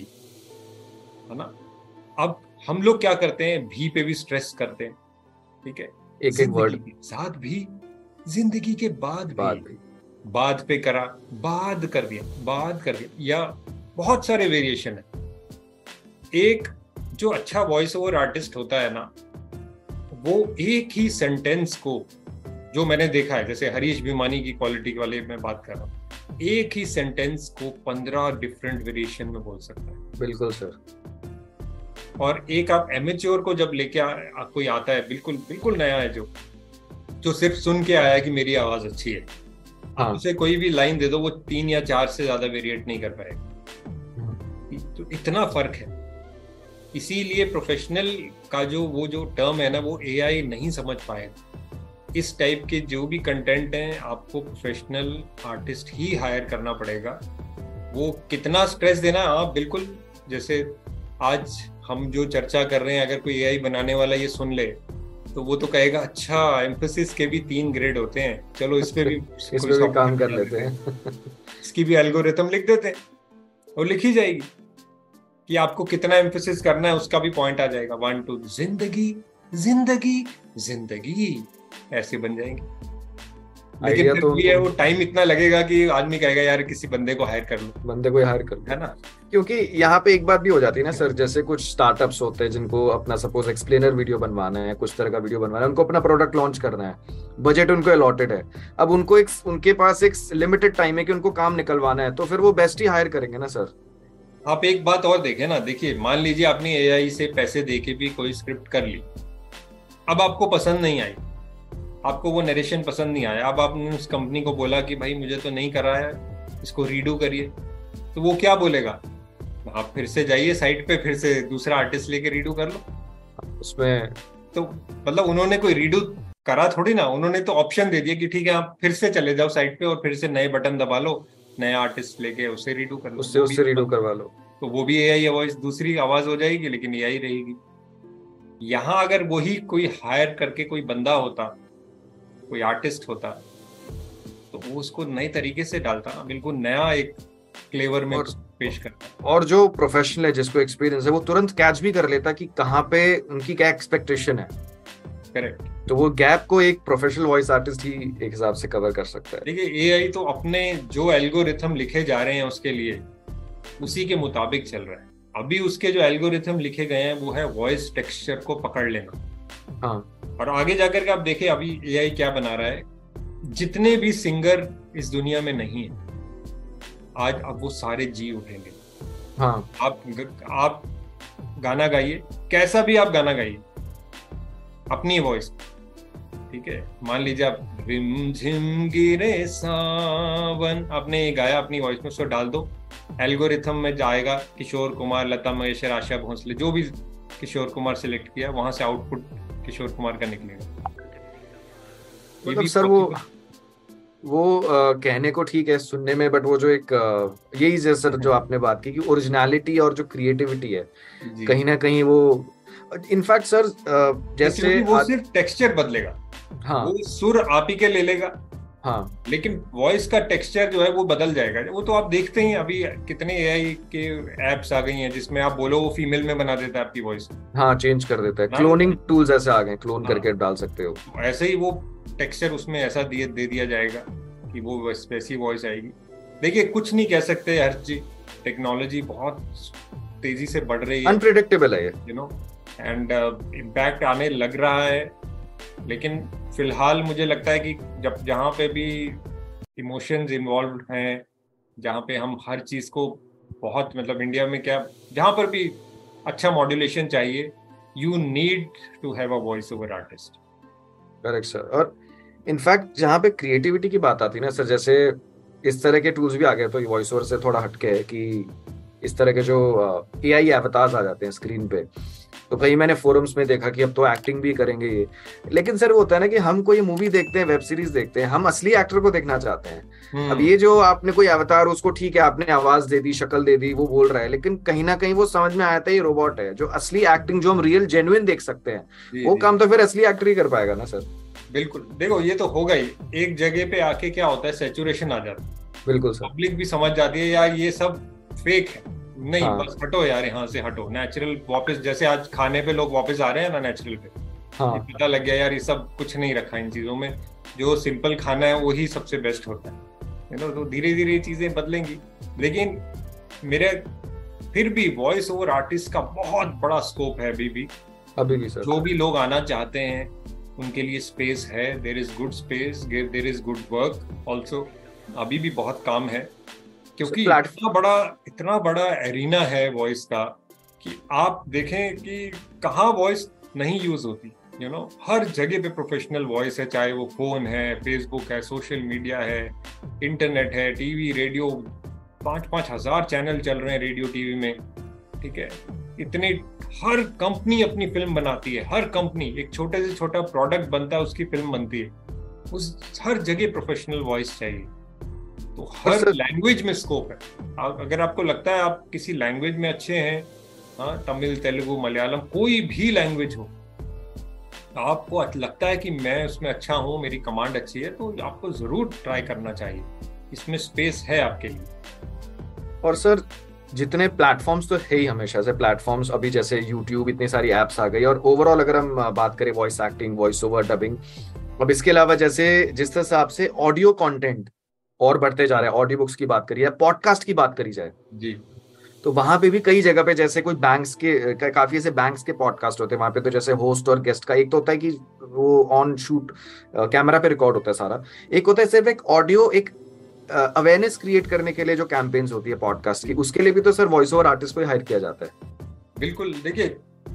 Speaker 3: है ना। अब हम लोग क्या करते हैं, भी पे भी स्ट्रेस करते हैं। ठीक है,
Speaker 2: एक एक वर्ड,
Speaker 3: साथ भी, जिंदगी के बाद भी,
Speaker 2: बाद भी,
Speaker 3: बाद पे करा, बाद कर दिया, बाद कर दिया, या बहुत सारे वेरिएशन है। एक जो अच्छा वॉइस ओवर आर्टिस्ट होता है ना, वो एक ही सेंटेंस को, जो मैंने देखा है, जैसे हरीश भिमानी की क्वालिटी वाले में बात कर रहा हूँ, एक ही सेंटेंस को पंद्रह डिफरेंट वेरिएशन में बोल सकता है।
Speaker 2: बिल्कुल सर।
Speaker 3: और एक आप एमेच्योर को जब लेके आ, कोई आता है, बिल्कुल बिल्कुल नया है, जो जो सिर्फ सुन के आया है कि मेरी आवाज अच्छी है,
Speaker 2: हाँ,
Speaker 3: उसे कोई भी लाइन दे दो, वो तीन या चार से ज्यादा वेरिएट नहीं कर पाएगा। तो इतना फर्क है। इसीलिए प्रोफेशनल का जो वो जो टर्म है ना, वो एआई नहीं समझ पाएगा। इस टाइप के जो भी कंटेंट हैं, आपको प्रोफेशनल आर्टिस्ट ही हायर करना पड़ेगा। वो कितना स्ट्रेस देना, आप बिल्कुल, जैसे आज हम जो चर्चा कर रहे हैं, अगर कोई एआई बनाने वाला ये सुन ले तो वो तो कहेगा अच्छा, एम्फेसिस के भी तीन ग्रेड होते हैं, चलो इस पे भी
Speaker 2: इस पे भी काम कर लेते हैं
Speaker 3: इसकी भी एल्गोरिथम लिख देते हैं, और लिखी जाएगी कि आपको कितना एम्फेसिस करना है, उसका भी पॉइंट आ जाएगा। वन टू, जिंदगी जिंदगी जिंदगी, ऐसे बन जाएंगे। लेकिन फिर तो ये वो टाइम इतना लगेगा कि आदमी कहेगा यार किसी बंदे को हायर कर लो,
Speaker 2: बंदे को हायर कर लो,
Speaker 3: है ना।
Speaker 2: क्योंकि यहाँ पे एक बात भी हो जाती है ना सर, जैसे कुछ स्टार्टअप्स होते हैं जिनको अपना सपोज एक्सप्लेनर वीडियो बनवाना है, कुछ तरह का वीडियो बनवाना है, उनको अपना प्रोडक्ट लॉन्च करना है, बजट उनको अलॉटेड है, अब उनको एक उनके पास एक लिमिटेड टाइम है कि उनको काम निकलवाना है, तो फिर वो बेस्ट ही हायर करेंगे ना सर।
Speaker 3: आप एक बात और देखें ना, देखिए मान लीजिए आपने एआई से पैसे देके भी कोई स्क्रिप्ट कर ली, अब आपको पसंद नहीं आई, आपको वो नरेशन पसंद नहीं आया, अब आपने उस कंपनी को बोला कि भाई मुझे तो नहीं करा है, इसको रीडू करिए, तो वो क्या बोलेगा, आप फिर से जाइए साइट पे, फिर से दूसरा आर्टिस्ट लेके रीडू कर लो उसमें। तो मतलब उन्होंने कोई रीडू करा थोड़ी ना, उन्होंने तो ऑप्शन दे दिया कि ठीक है आप फिर से चले जाओ साइट पे और फिर से नए बटन दबा लो, नया आर्टिस्ट लेके उसे रीडू कर लो,
Speaker 2: उससे उससे रीडू करवा लो,
Speaker 3: तो वो भी एआई वॉइस, दूसरी आवाज हो जाएगी, लेकिन एआई रहेगी। यहाँ अगर वही कोई हायर करके कोई बंदा होता, कोई आर्टिस्ट होता, तो वो उसको नए तरीके से डालता ना, बिल्कुल नया एक फ्लेवर में।
Speaker 2: और
Speaker 3: पेश करता है।
Speaker 2: और जो प्रोफेशनल है, जिसको एक्सपीरियंस है, वो तुरंत कैच भी कर लेता कि कहाँ पे उनकी क्या एक्सपेक्टेशन है।
Speaker 3: करेक्ट।
Speaker 2: तो वो गैप को एक प्रोफेशनल वॉइस आर्टिस्ट ही एक हिसाब से कवर कर सकता है।
Speaker 3: देखिए एआई तो अपने जो एल्गोरिथम लिखे जा रहे हैं उसके लिए उसी के मुताबिक चल रहा है। अभी उसके जो एल्गोरिथम लिखे गए हैं वो है वॉइस टेक्सचर को पकड़ लेना।
Speaker 2: हाँ।
Speaker 3: और आगे जाकर के आप देखें अभी एआई क्या बना रहा है। जितने भी सिंगर इस दुनिया में नहीं है आज, अब वो सारे जी उठेंगे।
Speaker 2: हाँ।
Speaker 3: आप आप गाना गाइए, कैसा भी आप गाना गाइए अपनी वॉइस, ठीक है। मान लीजिए आप रिम झिम गिरे सावन आपने गाया अपनी वॉइस में, उसको डाल दो, एल्गोरिथम में जाएगा किशोर कुमार, लता मंगेशकर, आशा भोसले, जो भी किशोर कुमार सिलेक्ट किया वहां से आउटपुट किशोर कुमार का निकलेगा।
Speaker 2: मतलब सर वो वो आ, कहने को ठीक है सुनने में, बट वो जो एक आ, यही जैसे जो आपने बात की कि ओरिजिनलिटी और जो क्रिएटिविटी है कहीं ना कहीं वो, इनफैक्ट सर जैसे
Speaker 3: वो सिर्फ टेक्सचर बदलेगा।
Speaker 2: हाँ।
Speaker 3: वो सुर आप ही के ले लेगा।
Speaker 2: हाँ।
Speaker 3: लेकिन वॉइस का टेक्सचर जो है वो बदल जाएगा। वो तो आप देखते ही अभी कितने एआई के एप्स आ गई हैं जिसमें आप बोलो वो फीमेल में बना देता है आपकी वॉइस।
Speaker 2: हाँ, चेंज कर देता है। क्लोनिंग टूल्स ऐसे आ गए, क्लोन करके डाल सकते हो।
Speaker 3: ऐसे ही वो टेक्सचर उसमें ऐसा दिए दे दिया जाएगा कि वो वैसी वॉइस आएगी। देखिए कुछ नहीं कह सकते, हर चीज टेक्नोलॉजी बहुत तेजी से बढ़ रही है,
Speaker 2: अनप्रेडिक्टेबल है
Speaker 3: यू नो, एंड इम्पैक्ट आने लग रहा है। लेकिन फिलहाल मुझे लगता है कि जब जहाँ पे भी इमोशंस इन्वॉल्व हैं, जहाँ पे हम हर चीज को बहुत मतलब इंडिया में क्या जहाँ पर भी अच्छा मॉड्यूलेशन चाहिए, you need to have a voice over artist.
Speaker 2: Correct sir. और इनफैक्ट जहाँ पे क्रिएटिविटी की बात आती है ना सर, जैसे इस तरह के टूल्स भी आ गए, तो वॉइस ओवर से थोड़ा हटके है कि इस तरह के जो एआई एवतार्स आ जाते हैं स्क्रीन पे, तो कहीं मैंने फोरम्स में देखा कि अब तो एक्टिंग भी करेंगे ये। लेकिन सर वो होता है ना कि हम कोई मूवी देखते हैं, वेब सीरीज देखते हैं, हम असली एक्टर को देखना चाहते हैं। अब ये जो आपने कोई अवतार, उसको ठीक है आपने आवाज दे दी, शक्ल दे दी, वो बोल रहा है, लेकिन कहीं ना कहीं वो समझ में आता है ये रोबोट है। जो असली एक्टिंग जो हम रियल जेन्युइन देख सकते हैं, वो काम तो फिर असली एक्टर ही कर पाएगा ना सर।
Speaker 3: बिल्कुल। देखो ये तो होगा ही, एक जगह पे आके क्या होता है, सैचुरेशन आ जाता है।
Speaker 2: बिल्कुल सर।
Speaker 3: पब्लिक भी समझ जाती है यार ये सब फेक है, नहीं
Speaker 2: हाँ।
Speaker 3: बस हटो यार यहाँ से, हटो नेचुरल वापस। जैसे आज खाने पे लोग वापस आ रहे हैं ना नेचुरल पे,
Speaker 2: हाँ।
Speaker 3: पता लग गया यार ये सब कुछ नहीं रखा इन चीजों में, जो सिंपल खाना है वही सबसे बेस्ट होता है, यू नो। तो धीरे धीरे ये चीजें बदलेंगी। लेकिन मेरे फिर भी वॉइस ओवर आर्टिस्ट का बहुत बड़ा स्कोप है अभी भी।
Speaker 2: अभी भी सर
Speaker 3: जो भी लोग आना चाहते हैं उनके लिए स्पेस है, there is good space, there is good work also. अभी भी बहुत काम है क्योंकि इतना बड़ा इतना बड़ा एरिना है वॉइस का कि आप देखें कि कहाँ वॉइस नहीं यूज होती, यू नो। हर जगह पे प्रोफेशनल वॉइस है, चाहे वो फोन है, फेसबुक है, सोशल मीडिया है, इंटरनेट है, टीवी, रेडियो, पाँच पाँच हजार चैनल चल रहे हैं रेडियो टीवी में, ठीक है। इतनी हर कंपनी अपनी फिल्म बनाती है, हर कंपनी एक छोटे से छोटा प्रोडक्ट बनता है उसकी फिल्म बनती है, उस हर जगह प्रोफेशनल वॉइस चाहिए। तो हर लैंग्वेज में स्कोप है। अगर आपको लगता है आप किसी लैंग्वेज में अच्छे हैं, हाँ, तमिल, तेलुगु, मलयालम, कोई भी लैंग्वेज हो, आपको लगता है कि मैं उसमें अच्छा हूँ, मेरी कमांड अच्छी है, तो आपको जरूर ट्राई करना चाहिए। इसमें स्पेस है आपके लिए।
Speaker 2: और सर जितने प्लेटफॉर्म्स तो है ही हमेशा से प्लेटफॉर्म्स, अभी जैसे यूट्यूब, इतनी सारी एप्स आ गई। और ओवरऑल अगर हम बात करें voice acting, voice over, dubbing, अब इसके अलावा जैसे जिस हिसाब से ऑडियो कंटेंट और बढ़ते जा रहे हैं, ऑडियो बुक्स की बात करिए, पॉडकास्ट की बात करी जाए
Speaker 3: जी,
Speaker 2: तो वहां पे भी कई जगह पे जैसे कोई बैंक्स के, काफी ऐसे बैंक्स के पॉडकास्ट होते हैं, वहां पे तो जैसे होस्ट और गेस्ट का एक तो होता है कि वो ऑन शूट कैमरा पे रिकॉर्ड होता है सारा, एक होता है सिर्फ एक ऑडियो, एक अवेयरनेस क्रिएट करने के लिए जो कैंपेन्स होती है पॉडकास्ट की, उसके लिए भी तो सर वॉइस ओवर आर्टिस्ट को ही हायर किया जाता है।
Speaker 3: बिल्कुल। देखिए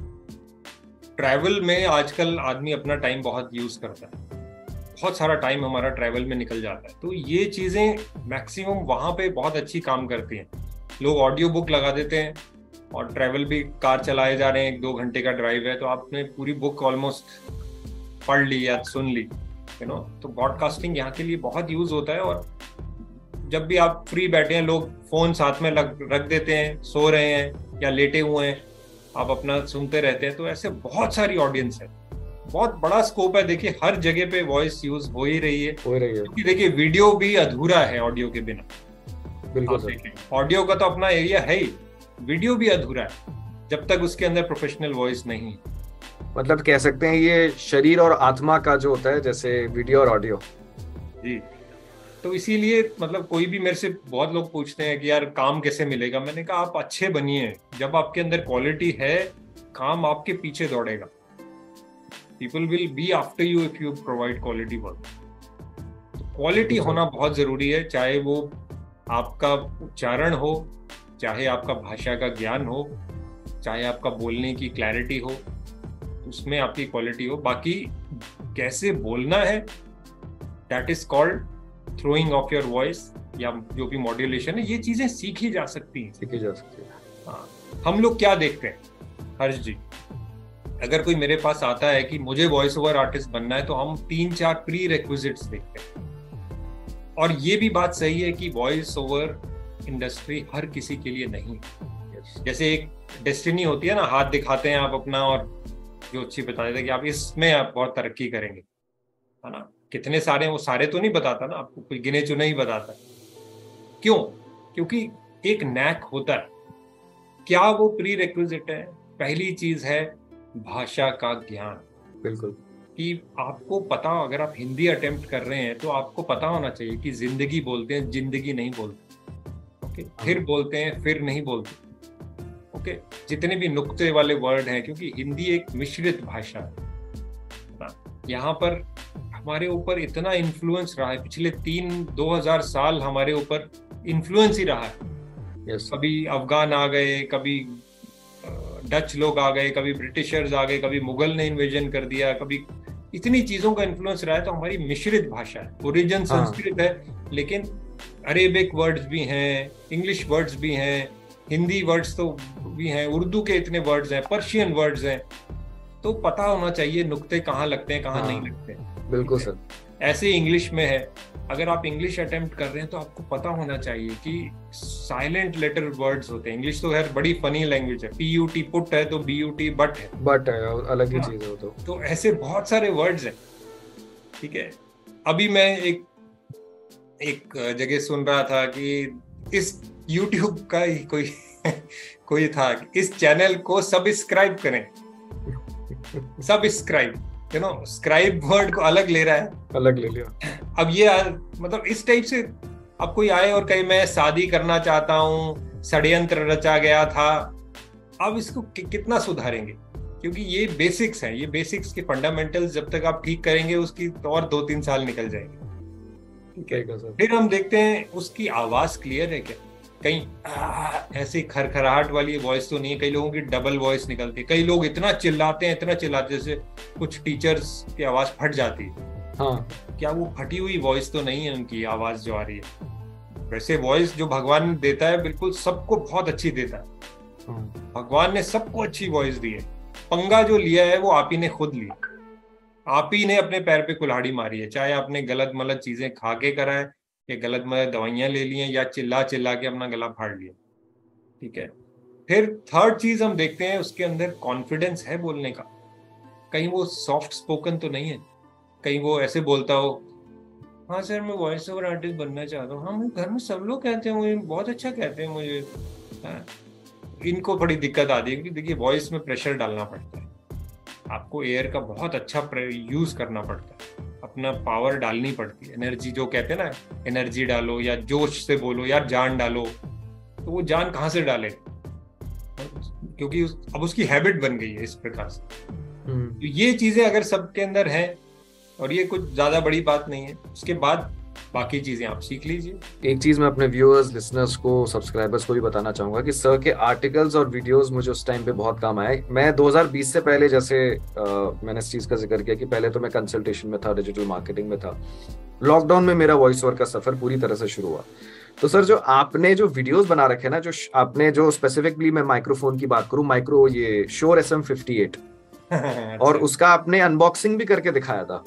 Speaker 3: ट्रैवल में आजकल आदमी अपना टाइम बहुत यूज करता है, बहुत सारा टाइम हमारा ट्रैवल में निकल जाता है, तो ये चीजें मैक्सिमम वहां पे बहुत अच्छी काम करती हैं। लोग ऑडियो बुक लगा देते हैं और ट्रैवल भी, कार चलाए जा रहे हैं, एक दो घंटे का ड्राइव है, तो आपने पूरी बुक ऑलमोस्ट पढ़ ली या सुन ली, यू नो। तो ब्रॉडकास्टिंग यहाँ के लिए बहुत यूज होता है। और जब भी आप फ्री बैठे हैं, लोग फोन साथ में लग रख देते हैं, सो रहे हैं या लेटे हुए हैं, आप अपना सुनते रहते हैं। तो ऐसे बहुत सारी ऑडियंस है, बहुत बड़ा स्कोप है। देखिए हर जगह पे वॉइस यूज हो ही रही है,
Speaker 2: हो रही है।
Speaker 3: क्योंकि देखिए वीडियो भी अधूरा है ऑडियो के बिना।
Speaker 2: बिल्कुल
Speaker 3: आप
Speaker 2: सर।
Speaker 3: देखें ऑडियो का तो अपना एरिया है ही, वीडियो भी अधूरा है जब तक उसके अंदर प्रोफेशनल वॉइस नहीं है।
Speaker 2: मतलब कह सकते हैं ये शरीर और आत्मा का जो होता है, जैसे वीडियो और ऑडियो।
Speaker 3: जी, तो इसीलिए मतलब कोई भी मेरे से बहुत लोग पूछते हैं कि यार काम कैसे मिलेगा, मैंने कहा आप अच्छे बनिए, जब आपके अंदर क्वालिटी है काम आपके पीछे दौड़ेगा। People will be after you if you provide quality work. Quality होना बहुत जरूरी है, चाहे वो आपका उच्चारण हो, चाहे आपका भाषा का ज्ञान हो, चाहे आपका बोलने की क्लैरिटी हो, उसमें आपकी क्वालिटी हो। बाकी कैसे बोलना है, that is called throwing of your voice, या जो भी मॉड्यूलेशन है, ये चीजें सीखी जा सकती हैं।
Speaker 2: सीखी जा सकती है।
Speaker 3: हाँ, हम लोग क्या देखते हैं हर्ष जी, अगर कोई मेरे पास आता है कि मुझे वॉइस ओवर आर्टिस्ट बनना है, तो हम तीन चार प्री रिक्विजिट्स देखते हैं। और ये भी बात सही है कि वॉइस ओवर इंडस्ट्री हर किसी के लिए नहीं है। जैसे एक डेस्टिनी होती है ना, हाथ दिखाते हैं आप अपना और जो अच्छी बता देते हैं कि आप इसमें आप बहुत तरक्की करेंगे, है ना। कितने सारे, वो सारे तो नहीं बताता ना आपको, कोई गिने चुने ही बताता है। क्यों? क्योंकि एक नैक होता है। क्या वो प्री रिक्विजिट है? पहली चीज है भाषा का ज्ञान।
Speaker 2: बिल्कुल।
Speaker 3: कि आपको पता, अगर आप हिंदी अटेम्प्ट कर रहे हैं तो आपको पता होना चाहिए कि जिंदगी बोलते हैं, जिंदगी नहीं बोलते। ओके, फिर बोलते हैं, फिर नहीं बोलते। ओके, जितने भी नुक्ते वाले वर्ड हैं, क्योंकि हिंदी एक मिश्रित भाषा है। यहाँ पर हमारे ऊपर इतना इन्फ्लुएंस रहा है, पिछले तीन दो हजार साल हमारे ऊपर इन्फ्लुएंस ही रहा है।
Speaker 2: yes.
Speaker 3: कभी अफगान आ गए, कभी डच लोग आ गए, कभी ब्रिटिशर्स आ गए, कभी मुगल ने इन्वेजन कर दिया, कभी इतनी चीजों का इन्फ्लुएंस रहा है। तो हमारी मिश्रित भाषा है, ओरिजिन संस्कृत है, लेकिन अरेबिक वर्ड्स भी हैं, इंग्लिश वर्ड्स भी हैं, हिंदी वर्ड्स तो भी हैं, उर्दू के इतने वर्ड्स हैं, पर्शियन वर्ड्स हैं। तो पता होना चाहिए नुक्ते कहाँ लगते हैं, कहाँ नहीं लगते हैं।
Speaker 2: बिल्कुल सर।
Speaker 3: ऐसे इंग्लिश में है, अगर आप इंग्लिश अटेम्प्ट कर रहे हैं तो आपको पता होना चाहिए कि साइलेंट लेटर वर्ड्स होते हैं। इंग्लिश तो यार बड़ी फनी लैंग्वेज है, पी यू टी पुट है तो बी यू टी बट है,
Speaker 2: बट है, अलग ही चीज है वो तो।
Speaker 3: तो ऐसे बहुत सारे वर्ड्स हैं। ठीक है, अभी मैं एक एक जगह सुन रहा था कि इस यूट्यूब का ही कोई कोई था, इस चैनल को सब्सक्राइब करें। Subscribe, you know, scribe word को अलग ले रहा है,
Speaker 2: अलग ले लिया।
Speaker 3: अब ये मतलब इस टाइप से अब कोई आए और कहे मैं शादी करना चाहता हूँ, षड्यंत्र रचा गया था, अब इसको कि, कितना सुधारेंगे? क्योंकि ये बेसिक्स हैं, ये बेसिक्स के फंडामेंटल्स जब तक आप ठीक करेंगे, उसकी तो और दो तीन साल निकल जाएंगे। ठीक है, फिर हम देखते हैं उसकी आवाज क्लियर है क्या, कहीं ऐसी खरखराहट वाली वॉइस तो नहीं है। कई लोगों की डबल वॉइस निकलती है, कई लोग इतना चिल्लाते हैं, इतना चिल्लाते हैं, जैसे कुछ टीचर्स की आवाज फट जाती है।
Speaker 2: हाँ,
Speaker 3: क्या वो फटी हुई वॉइस तो नहीं है उनकी आवाज जो आ रही है? वैसे वॉइस जो भगवान देता है, बिल्कुल सबको बहुत अच्छी देता है। भगवान ने सबको अच्छी वॉइस दी है। पंगा जो लिया है वो आप ही ने खुद लिया, आप ही ने अपने पैर पे कुल्हाड़ी मारी है। चाहे आपने गलत मलत चीजें खा के करा है, या गलत मलत दवाइयां ले ली हैं, या चिल्ला चिल्ला के अपना गला फाड़ लिया। ठीक है, फिर थर्ड चीज हम देखते हैं, उसके अंदर कॉन्फिडेंस है बोलने का। कहीं वो सॉफ्ट स्पोकन तो नहीं है, कहीं वो ऐसे बोलता हो, हाँ सर मैं वॉइस ओवर आर्टिस्ट बनना चाहता हूँ, हाँ मेरे घर में सब लोग कहते हैं मुझे, बहुत अच्छा कहते हैं मुझे। हाँ, इनको बड़ी दिक्कत आती है, क्योंकि देखिए वॉइस में प्रेशर डालना पड़ता है, आपको एयर का बहुत अच्छा यूज करना पड़ता है, अपना पावर डालनी पड़ती है, एनर्जी जो कहते हैं ना, एनर्जी डालो या जोश से बोलो या जान डालो। तो वो जान कहाँ से डाले? क्योंकि उस, अब उसकी हैबिट बन गई है इस प्रकार से। तो ये चीजें अगर सबके अंदर है, और ये कुछ ज्यादा बड़ी बात नहीं है, उसके बाद बाकी चीजें आप सीख लीजिए।
Speaker 2: एक चीज मैं अपने व्यूअर्स, लिसनर्स को, सब्सक्राइबर्स को भी बताना चाहूंगा कि सर के आर्टिकल्स और वीडियोस मुझे उस टाइम पे बहुत काम आए। मैं दो हज़ार बीस से पहले, जैसे आ, मैंने इस चीज का जिक्र किया कि पहले तो मैं कंसल्टेशन में था, डिजिटल मार्केटिंग में था। लॉकडाउन में मेरा वॉइस ओवर का सफर पूरी तरह से शुरू हुआ। तो सर जो आपने जो वीडियोस बना रखे ना, जो आपने जो स्पेसिफिकली, मैं माइक्रोफोन की बात करूं, माइक्रो ये Shure S M fifty eight, और उसका आपने अनबॉक्सिंग भी करके दिखाया था।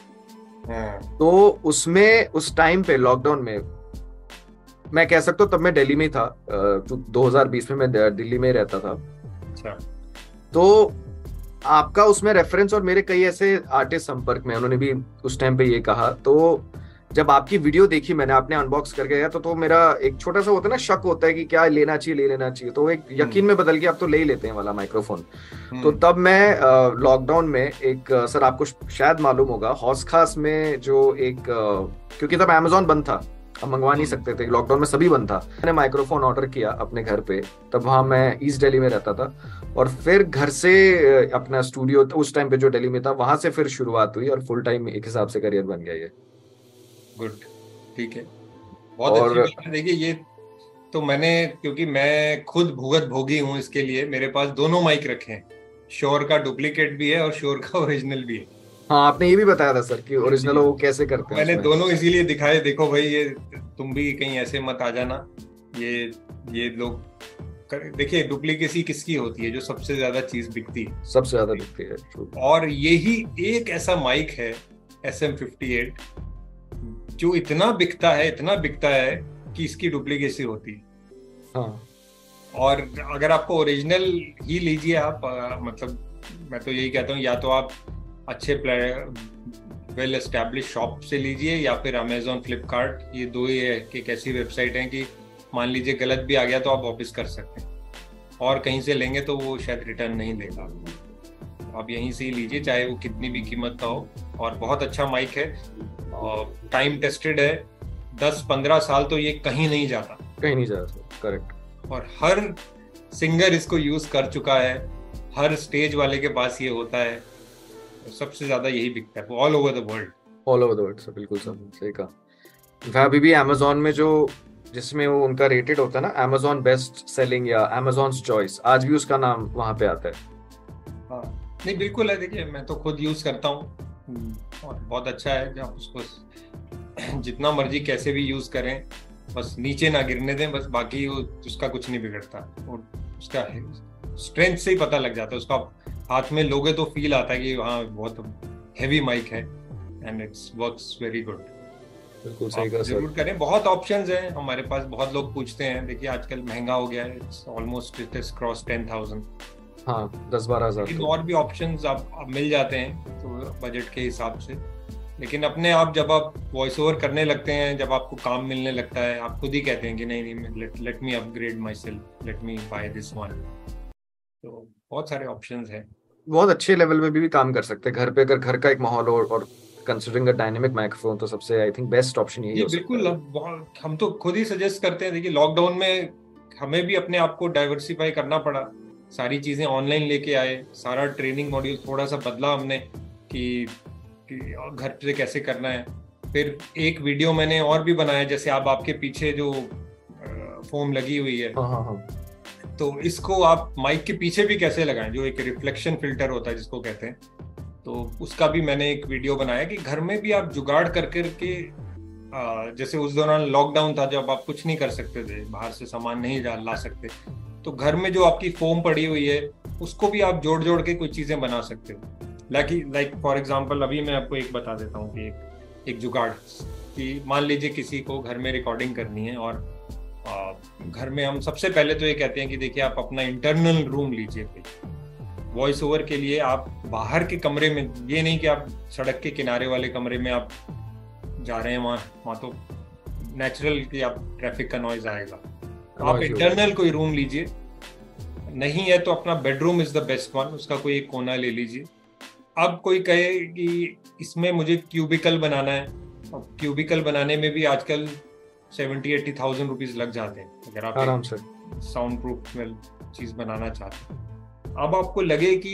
Speaker 2: तो उसमें उस टाइम पे लॉकडाउन में, मैं कह सकता हूँ तब मैं दिल्ली में ही था, दो हज़ार बीस में मैं दिल्ली में ही रहता था।
Speaker 3: अच्छा।
Speaker 2: तो आपका उसमें रेफरेंस, और मेरे कई ऐसे आर्टिस्ट संपर्क में, उन्होंने भी उस टाइम पे ये कहा। तो जब आपकी वीडियो देखी मैंने, आपने अनबॉक्स करके गया तो तो मेरा एक छोटा सा होता है ना, शक होता है कि क्या लेना चाहिए ले लेना चाहिए, तो एक यकीन में बदल गया अब तो ले ही लेते हैं वाला माइक्रोफोन। तो तब मैं लॉकडाउन में एक अ, सर आपको शायद मालूम होगा, हौस खास में जो एक अ, क्योंकि तब अमेजोन बंद था, हम मंगवा नहीं सकते थे, लॉकडाउन में सभी बंद था। मैंने माइक्रोफोन ऑर्डर किया अपने घर पे, तब वहाँ मैं ईस्ट दिल्ली में रहता था, और फिर घर से अ, अपना स्टूडियो उस टाइम पे जो दिल्ली में था वहां से फिर शुरुआत हुई, और फुल टाइम एक हिसाब से करियर बन गया ये।
Speaker 3: गुड, ठीक है, बहुत अच्छी
Speaker 2: और
Speaker 3: बात है। देखिए ये तो मैंने, क्योंकि मैं खुद भुगत भोगी हूँ इसके लिए, मेरे पास दोनों माइक रखे हैं, श्योर का डुप्लीकेट भी है और श्योर का ओरिजिनल भी है।
Speaker 2: हाँ, आपने ये भी बताया था सर कि ओरिजिनल वो कैसे करते हैं
Speaker 3: मैंने
Speaker 2: उसमें।
Speaker 3: दोनों इसीलिए दिखाए, देखो भाई ये तुम भी कहीं ऐसे मत आ जाना, ये ये लोग कर- देखिए डुप्लीकेसी किसकी होती है, जो सबसे ज्यादा चीज बिकती है,
Speaker 2: सबसे ज्यादा दिखती है, true।
Speaker 3: और यही एक ऐसा माइक है एस एम फिफ्टी एट जो इतना बिकता है, इतना बिकता है कि इसकी डुप्लीकेसी होती है।
Speaker 2: हाँ,
Speaker 3: और अगर आपको ओरिजिनल ही लीजिए आप, अ, मतलब मैं तो यही कहता हूँ, या तो आप अच्छे वेल एस्टैब्लिश शॉप से लीजिए, या फिर अमेजोन, फ्लिपकार्ट, ये दो ही है कि एक ऐसी वेबसाइट है कि मान लीजिए गलत भी आ गया तो आप वापस कर सकते हैं, और कहीं से लेंगे तो वो शायद रिटर्न नहीं लेगा। आप यहीं से ही लीजिए, चाहे वो कितनी भी कीमत का हो, और बहुत अच्छा माइक है, और टाइम टेस्टेड है, दस पंद्रह साल तो ये कहीं नहीं जाता,
Speaker 2: कहीं नहीं जा सकता, करेक्ट।
Speaker 3: और हर सिंगर इसको यूज कर चुका है, हर स्टेज वाले के पास ये होता है, सबसे ज्यादा यही बिकता है all over the world.
Speaker 2: All over the world sir, बिल्कुल सर, सही कहा। वह अभी भी अमेजोन में जो, जिसमें वो उनका रेटेड होता है ना, अमेजोन बेस्ट सेलिंग या अमेजोन चॉइस, आज भी उसका नाम वहां पे आता है।
Speaker 3: हाँ नहीं बिल्कुल है, देखिए मैं तो खुद यूज करता हूँ और बहुत अच्छा है, जब उसको जितना मर्जी कैसे भी यूज करें, बस नीचे ना गिरने दें, बस बाकी वो उसका कुछ नहीं बिगड़ता, और उसका स्ट्रेंथ से ही पता लग जाता है, उसका हाथ में लोगे तो फील आता है कि हाँ बहुत हैवी माइक है, and it's works very good.
Speaker 2: बिल्कुल सही कहा सर।
Speaker 3: जरूर करें, बहुत ऑप्शंस हैं हमारे पास, बहुत लोग पूछते हैं, देखिए आजकल महंगा हो गया है, it's almost it is cross ten thousand,
Speaker 2: हाँ, दस बारह हजार
Speaker 3: लेकिन
Speaker 2: तो।
Speaker 3: और भी ऑप्शंस आप, आप मिल जाते हैं तो बजट के हिसाब से। लेकिन अपने आप जब आप वॉइस ओवर करने लगते हैं, जब आपको काम मिलने लगता है, आप खुद ही कहते हैं कि नहीं नहीं let let me upgrade myself, let me buy this one. तो बहुत सारे ऑप्शंस हैं,
Speaker 2: बहुत अच्छे लेवल में भी, भी काम कर सकते हैं घर पे, अगर घर का एक माहौल हो, और कंसिडरिंग अ डायनेमिक माइक्रोफोन, तो सबसे आई थिंक बेस्ट ऑप्शन यही
Speaker 3: ये
Speaker 2: हो सकता
Speaker 3: बिल्कुल।
Speaker 2: है।
Speaker 3: अब बहुत हम तो खुद ही सजेस्ट करते हैं, देखिए लॉकडाउन में हमें भी अपने आप को डाइवर्सिफाई करना पड़ा, सारी चीजें ऑनलाइन लेके आए, सारा ट्रेनिंग मॉड्यूल थोड़ा सा बदला हमने कि, कि घर से कैसे करना है। फिर एक वीडियो मैंने और भी बनाया, जैसे आप आपके पीछे जो फोम लगी हुई है,
Speaker 2: हाँ हाँ हाँ,
Speaker 3: तो इसको आप माइक के पीछे भी कैसे लगाएं, जो एक रिफ्लेक्शन फिल्टर होता है जिसको कहते हैं, तो उसका भी मैंने एक वीडियो बनाया कि घर में भी आप जुगाड़ कर करके, जैसे उस दौरान लॉकडाउन था जब आप कुछ नहीं कर सकते थे, बाहर से सामान नहीं ला सकते, तो घर में जो आपकी फोम पड़ी हुई है उसको भी आप जोड़ जोड़ के कुछ चीजें बना सकते हो। लाइक लाइक फॉर एग्जांपल अभी मैं आपको एक बता देता हूँ कि एक, एक जुगाड़, कि मान लीजिए किसी को घर में रिकॉर्डिंग करनी है, और आ, घर में हम सबसे पहले तो ये कहते हैं कि देखिए आप अपना इंटरनल रूम लीजिए, वॉइस ओवर के लिए आप बाहर के कमरे में, ये नहीं कि आप सड़क के किनारे वाले कमरे में आप जा रहे हैं, वहाँ वहाँ तो नेचुरल कि आप ट्रैफिक का नॉइज आएगा, तो आप इंटरनल कोई रूम लीजिए, नहीं है तो अपना bedroom is the best one, उसका कोई एक कोना ले लीजिए। अब कोई कहे कि इसमें मुझे क्यूबिकल बनाना है, अब क्यूबिकल बनाने में भी आजकल सेवेंटी एट्टी थाउजेंड रुपीज लग जाते हैं, अगर आप
Speaker 2: आराम से
Speaker 3: साउंड प्रूफ चीज बनाना चाहते हैं। अब आपको लगे कि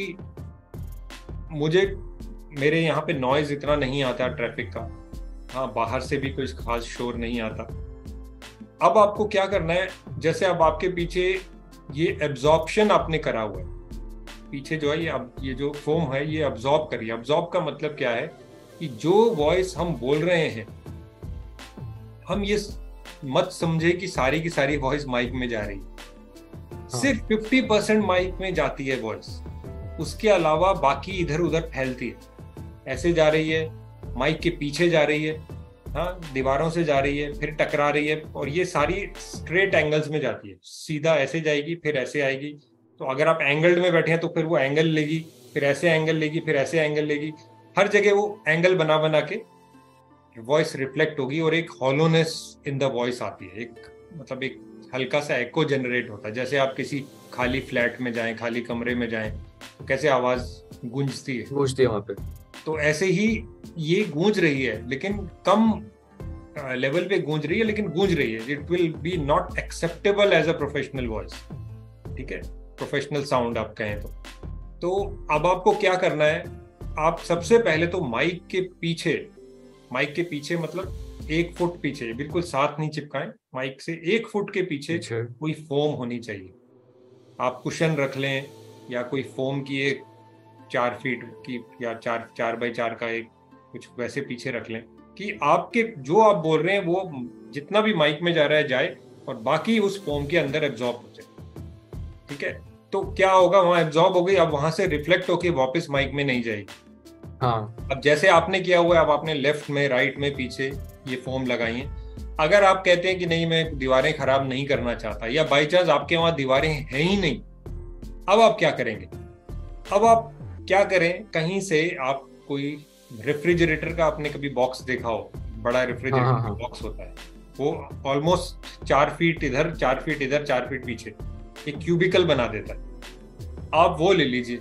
Speaker 3: मुझे, मेरे यहाँ पे नॉइज इतना नहीं आता ट्रैफिक का, हाँ बाहर से भी कोई खास शोर नहीं आता, अब आपको क्या करना है, जैसे अब आपके पीछे ये एब्जॉर्प्शन आपने करा हुआ है, पीछे जो है ये अब ये जो फोम है ये अब्जॉर्ब करिए। अब्जॉर्ब का मतलब क्या है कि जो वॉइस हम बोल रहे हैं, हम ये मत समझे कि सारी की सारी वॉइस माइक में जा रही है, हाँ। सिर्फ फिफ्टी परसेंट माइक में जाती है वॉइस, उसके अलावा बाकी इधर उधर फैलती है, ऐसे जा रही है, माइक के पीछे जा रही है, हाँ दीवारों से जा रही है, फिर टकरा रही है, और ये सारी स्ट्रेट एंगल्स में जाती है, सीधा ऐसे जाएगी फिर ऐसे आएगी, तो अगर आप एंगल्ड में बैठे हैं तो फिर वो एंगल लेगी, फिर ऐसे एंगल लेगी, फिर ऐसे एंगल लेगी, हर जगह वो एंगल बना बना के वॉइस रिफ्लेक्ट होगी और एक हॉलोनेस इन द वॉइस आती है, एक मतलब एक हल्का सा एको जनरेट होता है। जैसे आप किसी खाली फ्लैट में जाएं, खाली कमरे में जाएं, तो कैसे आवाज गूंजती है,
Speaker 2: गूंजती है वहां पे,
Speaker 3: तो ऐसे ही ये गूंज रही है, लेकिन कम लेवल पे गूंज रही है, लेकिन गूंज रही है। It will be not acceptable as a professional voice, ठीक है, प्रोफेशनल साउंड आप कहें तो। तो अब आपको क्या करना है, आप सबसे पहले तो माइक के पीछे, माइक के पीछे मतलब एक फुट पीछे, बिल्कुल साथ नहीं चिपकाएं, माइक से एक फुट के पीछे कोई फोम होनी चाहिए। आप कुशन रख लें या कोई फोम की एक चार फीट की या चार चार बाई चार का एक कुछ वैसे पीछे रख लें कि आपके जो आप बोल रहे हैं वो जितना भी माइक में जा रहा है जाए और बाकी उस फोम के अंदर एब्जॉर्ब हो जाए, ठीक है। तो क्या होगा, वहां एब्जॉर्ब हो गई, अब वहां से रिफ्लेक्ट होके वापस माइक में नहीं जाएगी।
Speaker 2: हाँ,
Speaker 3: अब जैसे आपने किया हुआ है, अब आपने लेफ्ट में, राइट में, पीछे ये फोम लगाई है। अगर आप कहते हैं कि नहीं मैं दीवारें खराब नहीं करना चाहता, या बाई चांस आपके वहां दीवारें हैं ही नहीं, अब आप क्या करेंगे? अब आप क्या करें, कहीं से आप कोई रेफ्रिजरेटर का, आपने कभी बॉक्स देखा हो, बड़ा रेफ्रिजरेटर
Speaker 2: हाँ, हाँ,
Speaker 3: बॉक्स होता है, वो ऑलमोस्ट चार फीट इधर, चार फीट इधर, चार फीट पीछे एक क्यूबिकल बना देता है। आप वो ले लीजिए,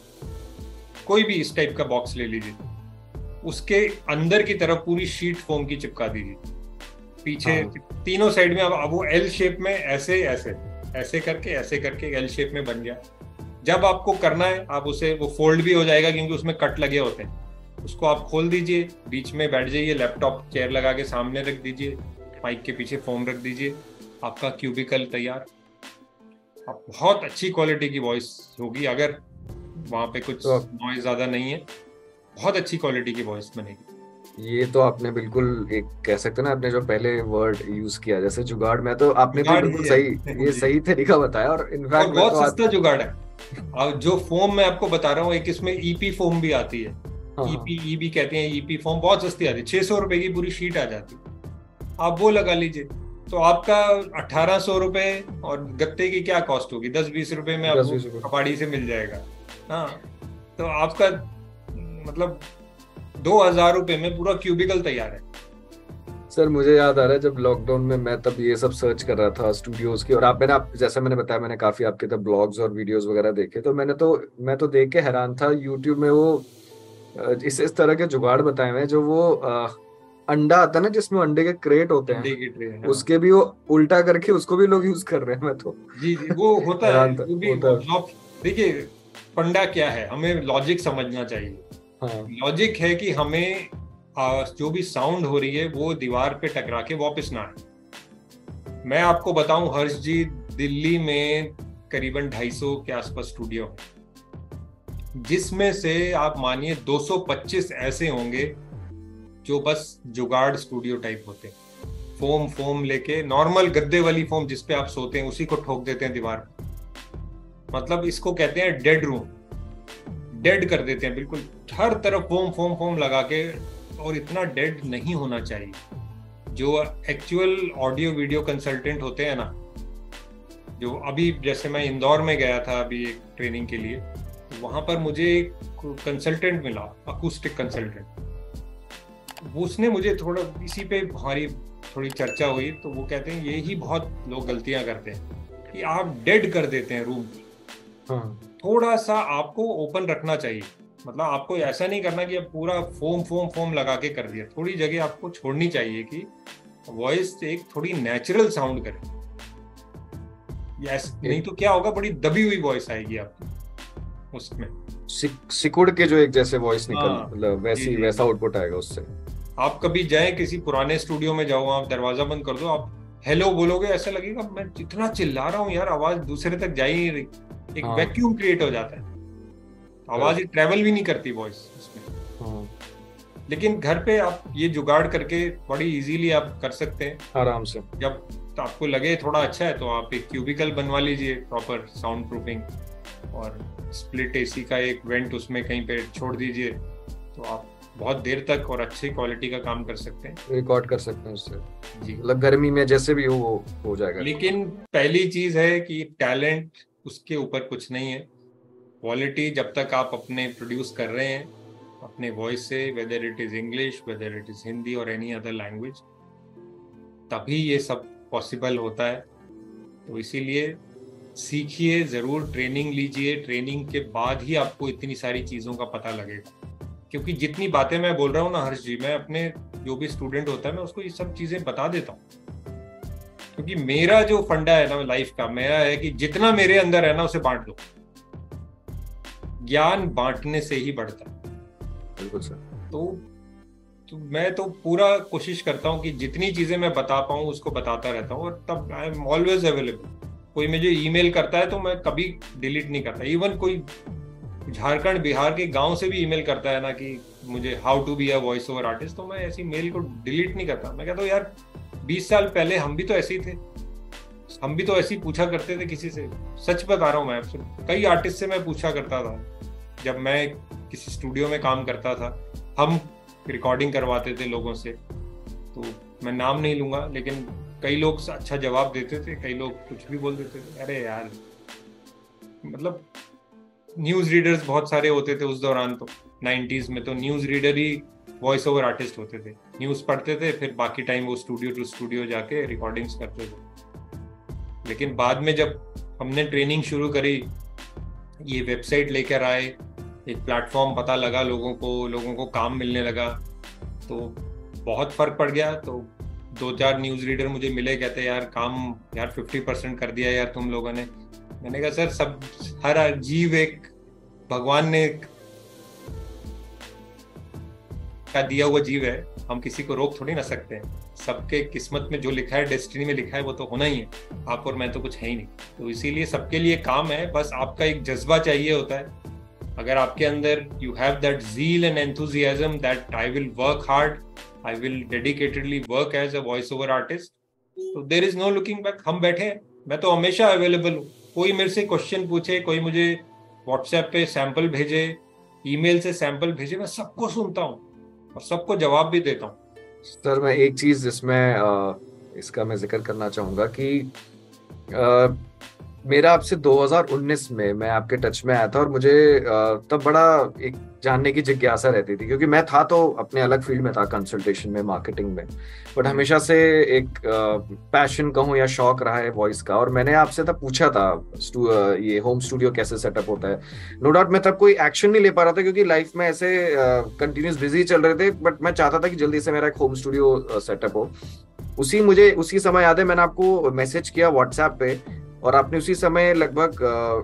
Speaker 3: कोई भी इस टाइप का बॉक्स ले लीजिए, उसके अंदर की तरफ पूरी शीट फोम की चिपका दीजिए पीछे, हाँ। तीनों साइड में। अब वो एल शेप में ऐसे ऐसे ऐसे करके ऐसे करके एल शेप में बन गया। जब आपको करना है, आप उसे, वो फोल्ड भी हो जाएगा क्योंकि उसमें कट लगे होते हैं, उसको आप खोल दीजिए, बीच में बैठ जाइए, लैपटॉप चेयर लगा के सामने रख दीजिए, माइक के पीछे फोम रख दीजिए, आपका क्यूबिकल तैयार। आप बहुत अच्छी क्वालिटी की वॉइस होगी, अगर वहां पे कुछ
Speaker 2: तो
Speaker 3: नॉइज ज्यादा नहीं है, बहुत अच्छी क्वालिटी की वॉइस बनेगी।
Speaker 2: ये तो आपने बिल्कुल एक कह सकते हैं ना, आपने जो पहले वर्ड यूज किया जैसे जुगाड़ में, तो आपने भी बिल्कुल सही, ये सही तरीका बताया। और इनफैक्ट
Speaker 3: बहुत तो सस्ता जुगाड़ है। और जो फोम मैं आपको बता रहा हूँ, एक इसमें ईपी फोम भी आती है, ईपी ईबी कहते हैं, ईपी फोम बहुत सस्ती आती है, छह सौ रुपए की पूरी शीट आ जाती है, आप वो लगा लीजिए, तो आपका अठारह सौ रुपए, और गत्ते की क्या कॉस्ट होगी, दस बीस रुपए में आपको कबाड़ी से मिल जाएगा। हाँ, तो आपका मतलब दो हजार रुपए में पूरा क्यूबिकल तैयार है।
Speaker 2: सर मुझे याद आ रहा है जब लॉकडाउन में मैं तब ये सब सर्च कर रहा था स्टूडियोज की, और आप मैंने आप जैसा मैंने बताया, मैंने काफी आपके तब ब्लॉग्स और वीडियोस वगैरह देखे, तो मैंने तो मैं तो देख के हैरान था यूट्यूब में वो इस इस तरह के जुगाड़ बताए हुए हैं, जो वो आ, अंडा आता है ना जिसमें अंडे के क्रेट होते हैं,
Speaker 3: अंडे की ट्रे, हाँ।
Speaker 2: उसके भी वो उल्टा करके उसको भी लोग यूज कर रहे हैं। मैं तो
Speaker 3: जी जी वो होता है, वो भी देखिए फंडा क्या है, हमें लॉजिक समझना चाहिए। हाँ। लॉजिक है कि हमें जो भी साउंड हो रही है वो दीवार पे टकरा के वापस ना आए। मैं आपको बताऊं हर्ष जी, दिल्ली में करीबन ढाई सौ के आसपास स्टूडियो है, जिसमें से आप मानिए दो सौ पच्चीस ऐसे होंगे जो बस जुगाड़ स्टूडियो टाइप होते हैं। फोम फोम लेके, नॉर्मल गद्दे वाली फोम जिसपे आप सोते हैं उसी को ठोक देते हैं दीवार पर। मतलब इसको कहते हैं डेड रूम, डेड कर देते हैं बिल्कुल, हर तरफ फोम फोम फोम लगा के। और इतना डेड नहीं होना चाहिए। जो एक्चुअल ऑडियो वीडियो कंसल्टेंट होते हैं ना, जो अभी जैसे मैं इंदौर में गया था अभी एक ट्रेनिंग के लिए, वहां पर मुझे एक कंसल्टेंट मिला, अकूस्टिक कंसल्टेंट। उसने मुझे थोड़ा इसी पे हमारी थोड़ी चर्चा हुई, तो वो कहते हैं यही बहुत लोग गलतियां करते हैं कि आप डेड कर देते हैं रूम। हाँ। थोड़ा सा आपको ओपन रखना चाहिए, मतलब आपको ऐसा नहीं करना कि अब पूरा फोम फोम फोम लगा के कर दिया। थोड़ी जगह आपको छोड़नी चाहिए कि वॉइस एक थोड़ी नेचुरल साउंड करे। यस, नहीं तो क्या होगा, बड़ी दबी हुई वॉइस आएगी आपकी उसमें,
Speaker 2: सिकुड़ के जो एक जैसे वॉइस निकल, मतलब वैसी वैसा आउटपुट आएगा उससे। आप
Speaker 3: कभी जाएं किसी पुराने स्टूडियो में जाओ, आप दरवाजा बंद कर दो, आप हेलो बोलोगे, ऐसा लगेगा मैं जितना चिल्ला रहा हूँ यार आवाज दूसरे तक जा ही नहीं रही। एक हाँ। वैक्यूम क्रिएट हो जाता है, आवाज ट्रेवल भी नहीं करती वॉइस उसमें। हाँ। लेकिन घर पे आप ये जुगाड़ करके बड़ी इजीली आप कर सकते हैं
Speaker 2: आराम से।
Speaker 3: जब तो आपको लगे थोड़ा अच्छा है तो आप एक क्यूबिकल बनवा लीजिए, प्रॉपर साउंड प्रूफिंग, और स्प्लिट एसी का एक वेंट उसमें कहीं पे छोड़ दीजिए, तो आप बहुत देर तक और अच्छी क्वालिटी का काम कर सकते हैं,
Speaker 2: रिकॉर्ड कर सकते हैं उससे जी। मतलब गर्मी में जैसे भी हो वो हो जाएगा।
Speaker 3: लेकिन पहली चीज है कि टैलेंट उसके ऊपर कुछ नहीं है, क्वालिटी जब तक आप अपने प्रोड्यूस कर रहे हैं अपने वॉइस से, whether it is English, whether it is Hindi और एनी अदर लैंग्वेज, तभी ये सब पॉसिबल होता है। तो इसीलिए सीखिए ज़रूर, ट्रेनिंग लीजिए, ट्रेनिंग के बाद ही आपको इतनी सारी चीज़ों का पता लगेगा। क्योंकि जितनी बातें मैं बोल रहा हूँ ना हर्ष जी, मैं अपने जो भी स्टूडेंट होता है मैं उसको ये सब चीज़ें बता देता हूँ, क्योंकि मेरा जो फंडा है ना लाइफ का, मेरा है कि जितना मेरे अंदर है ना उसे बांट दो। ज्ञान बांटने से ही बढ़ता है।
Speaker 2: बिल्कुल सर।
Speaker 3: तो, तो मैं तो पूरा कोशिश करता हूँ कि जितनी चीजें मैं बता पाऊँ उसको बताता रहता हूँ, और तब आई एम ऑलवेज अवेलेबल। कोई मुझे ईमेल करता है तो मैं कभी डिलीट नहीं करता। इवन कोई झारखंड बिहार के गांव से भी ईमेल करता है ना कि मुझे how to be a voice over artist, तो मैं ऐसी मेल को डिलीट नहीं करता। मैं कहता हूँ यार बीस साल पहले हम भी तो ऐसे ही थे, हम भी तो ऐसे ही पूछा करते थे किसी से। सच बता रहा हूँ मैं आपसे, कई आर्टिस्ट से मैं पूछा करता था जब मैं किसी स्टूडियो में काम करता था। हम रिकॉर्डिंग करवाते थे लोगों से, तो मैं नाम नहीं लूंगा, लेकिन कई लोग अच्छा जवाब देते थे, कई लोग कुछ भी बोल देते थे। अरे यार, मतलब न्यूज रीडर्स बहुत सारे होते थे उस दौरान, तो नाइन्टीज में तो न्यूज रीडर ही वॉइस ओवर आर्टिस्ट होते थे। न्यूज पढ़ते थे, फिर बाकी टाइम वो स्टूडियो टू स्टूडियो जाके रिकॉर्डिंग्स करते थे। लेकिन बाद में जब हमने ट्रेनिंग शुरू करी, ये वेबसाइट लेकर आए, एक प्लेटफॉर्म पता लगा लोगों को, लोगों को काम मिलने लगा, तो बहुत फर्क पड़ गया। तो दो चार न्यूज रीडर मुझे मिले, कहते यार काम यार फिफ्टी परसेंट कर दिया यार तुम लोगों ने। मैंने कहा सर, सब हर जीव एक भगवान ने का दिया हुआ जीव है, हम किसी को रोक थोड़ी ना सकते हैं। सबके किस्मत में जो लिखा है, डेस्टिनी में लिखा है, वो तो होना ही है। आप और मैं तो कुछ है ही नहीं। तो इसीलिए सबके लिए काम है, बस आपका एक जज्बा चाहिए होता है। अगर आपके अंदर you have that zeal and enthusiasm that I will work hard, I will dedicatedly work as a voice over artist, तो there is no looking back. हम बैठे हैं, मैं तो हमेशा अवेलेबल हूँ। कोई मेरे से क्वेश्चन पूछे, कोई मुझे व्हाट्सएप पे सैंपल भेजे, ईमेल से सैंपल भेजे, मैं सबको सुनता हूँ और सबको जवाब भी देता हूँ।
Speaker 2: सर मैं एक चीज इसमें इसका मैं जिक्र करना चाहूंगा कि आ, मेरा आपसे दो हज़ार उन्नीस में मैं आपके टच में आया था, और मुझे तब बड़ा एक जानने की जिज्ञासा रहती थी, क्योंकि मैं था तो अपने अलग फील्ड में था, कंसल्टेशन में, मार्केटिंग में, बट हमेशा से एक पैशन कहूँ या शौक रहा है वॉइस का। और मैंने आपसे तब पूछा था ये होम स्टूडियो कैसे सेटअप होता है। नो डाउट मैं तब कोई एक्शन नहीं ले पा रहा था, क्योंकि लाइफ में ऐसे कंटिन्यूस बिजी चल रहे थे, बट मैं चाहता था कि जल्दी से मेरा एक होम स्टूडियो सेटअप हो। उसी मुझे उसी समय याद है, मैंने आपको मैसेज किया व्हाट्सएप पे, और आपने उसी समय लगभग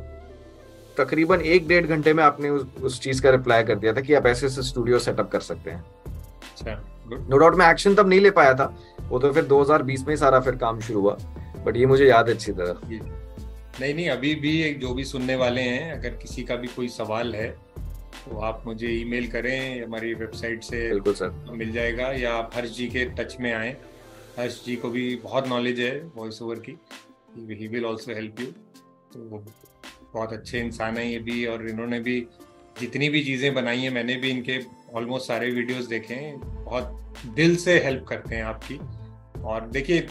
Speaker 2: तकरीबन एक डेढ़ घंटे में आपने उस, उस चीज का रिप्लाई कर दिया था कि आप ऐसे ऐसे स्टूडियो सेटअप कर सकते हैं।
Speaker 3: अच्छा,
Speaker 2: नो डाउट मैं एक्शन तब नहीं ले पाया था, वो तो फिर दो हज़ार बीस में ही सारा फिर काम शुरू हुआ, बट ये मुझे याद है अच्छी तरह।
Speaker 3: नहीं नहीं, अभी भी जो भी सुनने वाले हैं, अगर किसी का भी कोई सवाल है तो आप मुझे ईमेल करें, हमारी वेबसाइट से
Speaker 2: बिल्कुल सर
Speaker 3: मिल जाएगा, या आप हर्ष जी के टच में आए। हर्ष जी को भी बहुत नॉलेज है वॉइस ओवर की, he will also help you. तो वो बहुत अच्छे इंसान हैं ये भी, और इन्होंने भी जितनी भी चीज़ें बनाई हैं, मैंने भी इनके ऑलमोस्ट सारे वीडियोस देखे हैं। बहुत दिल से हेल्प करते हैं आपकी। और देखिए,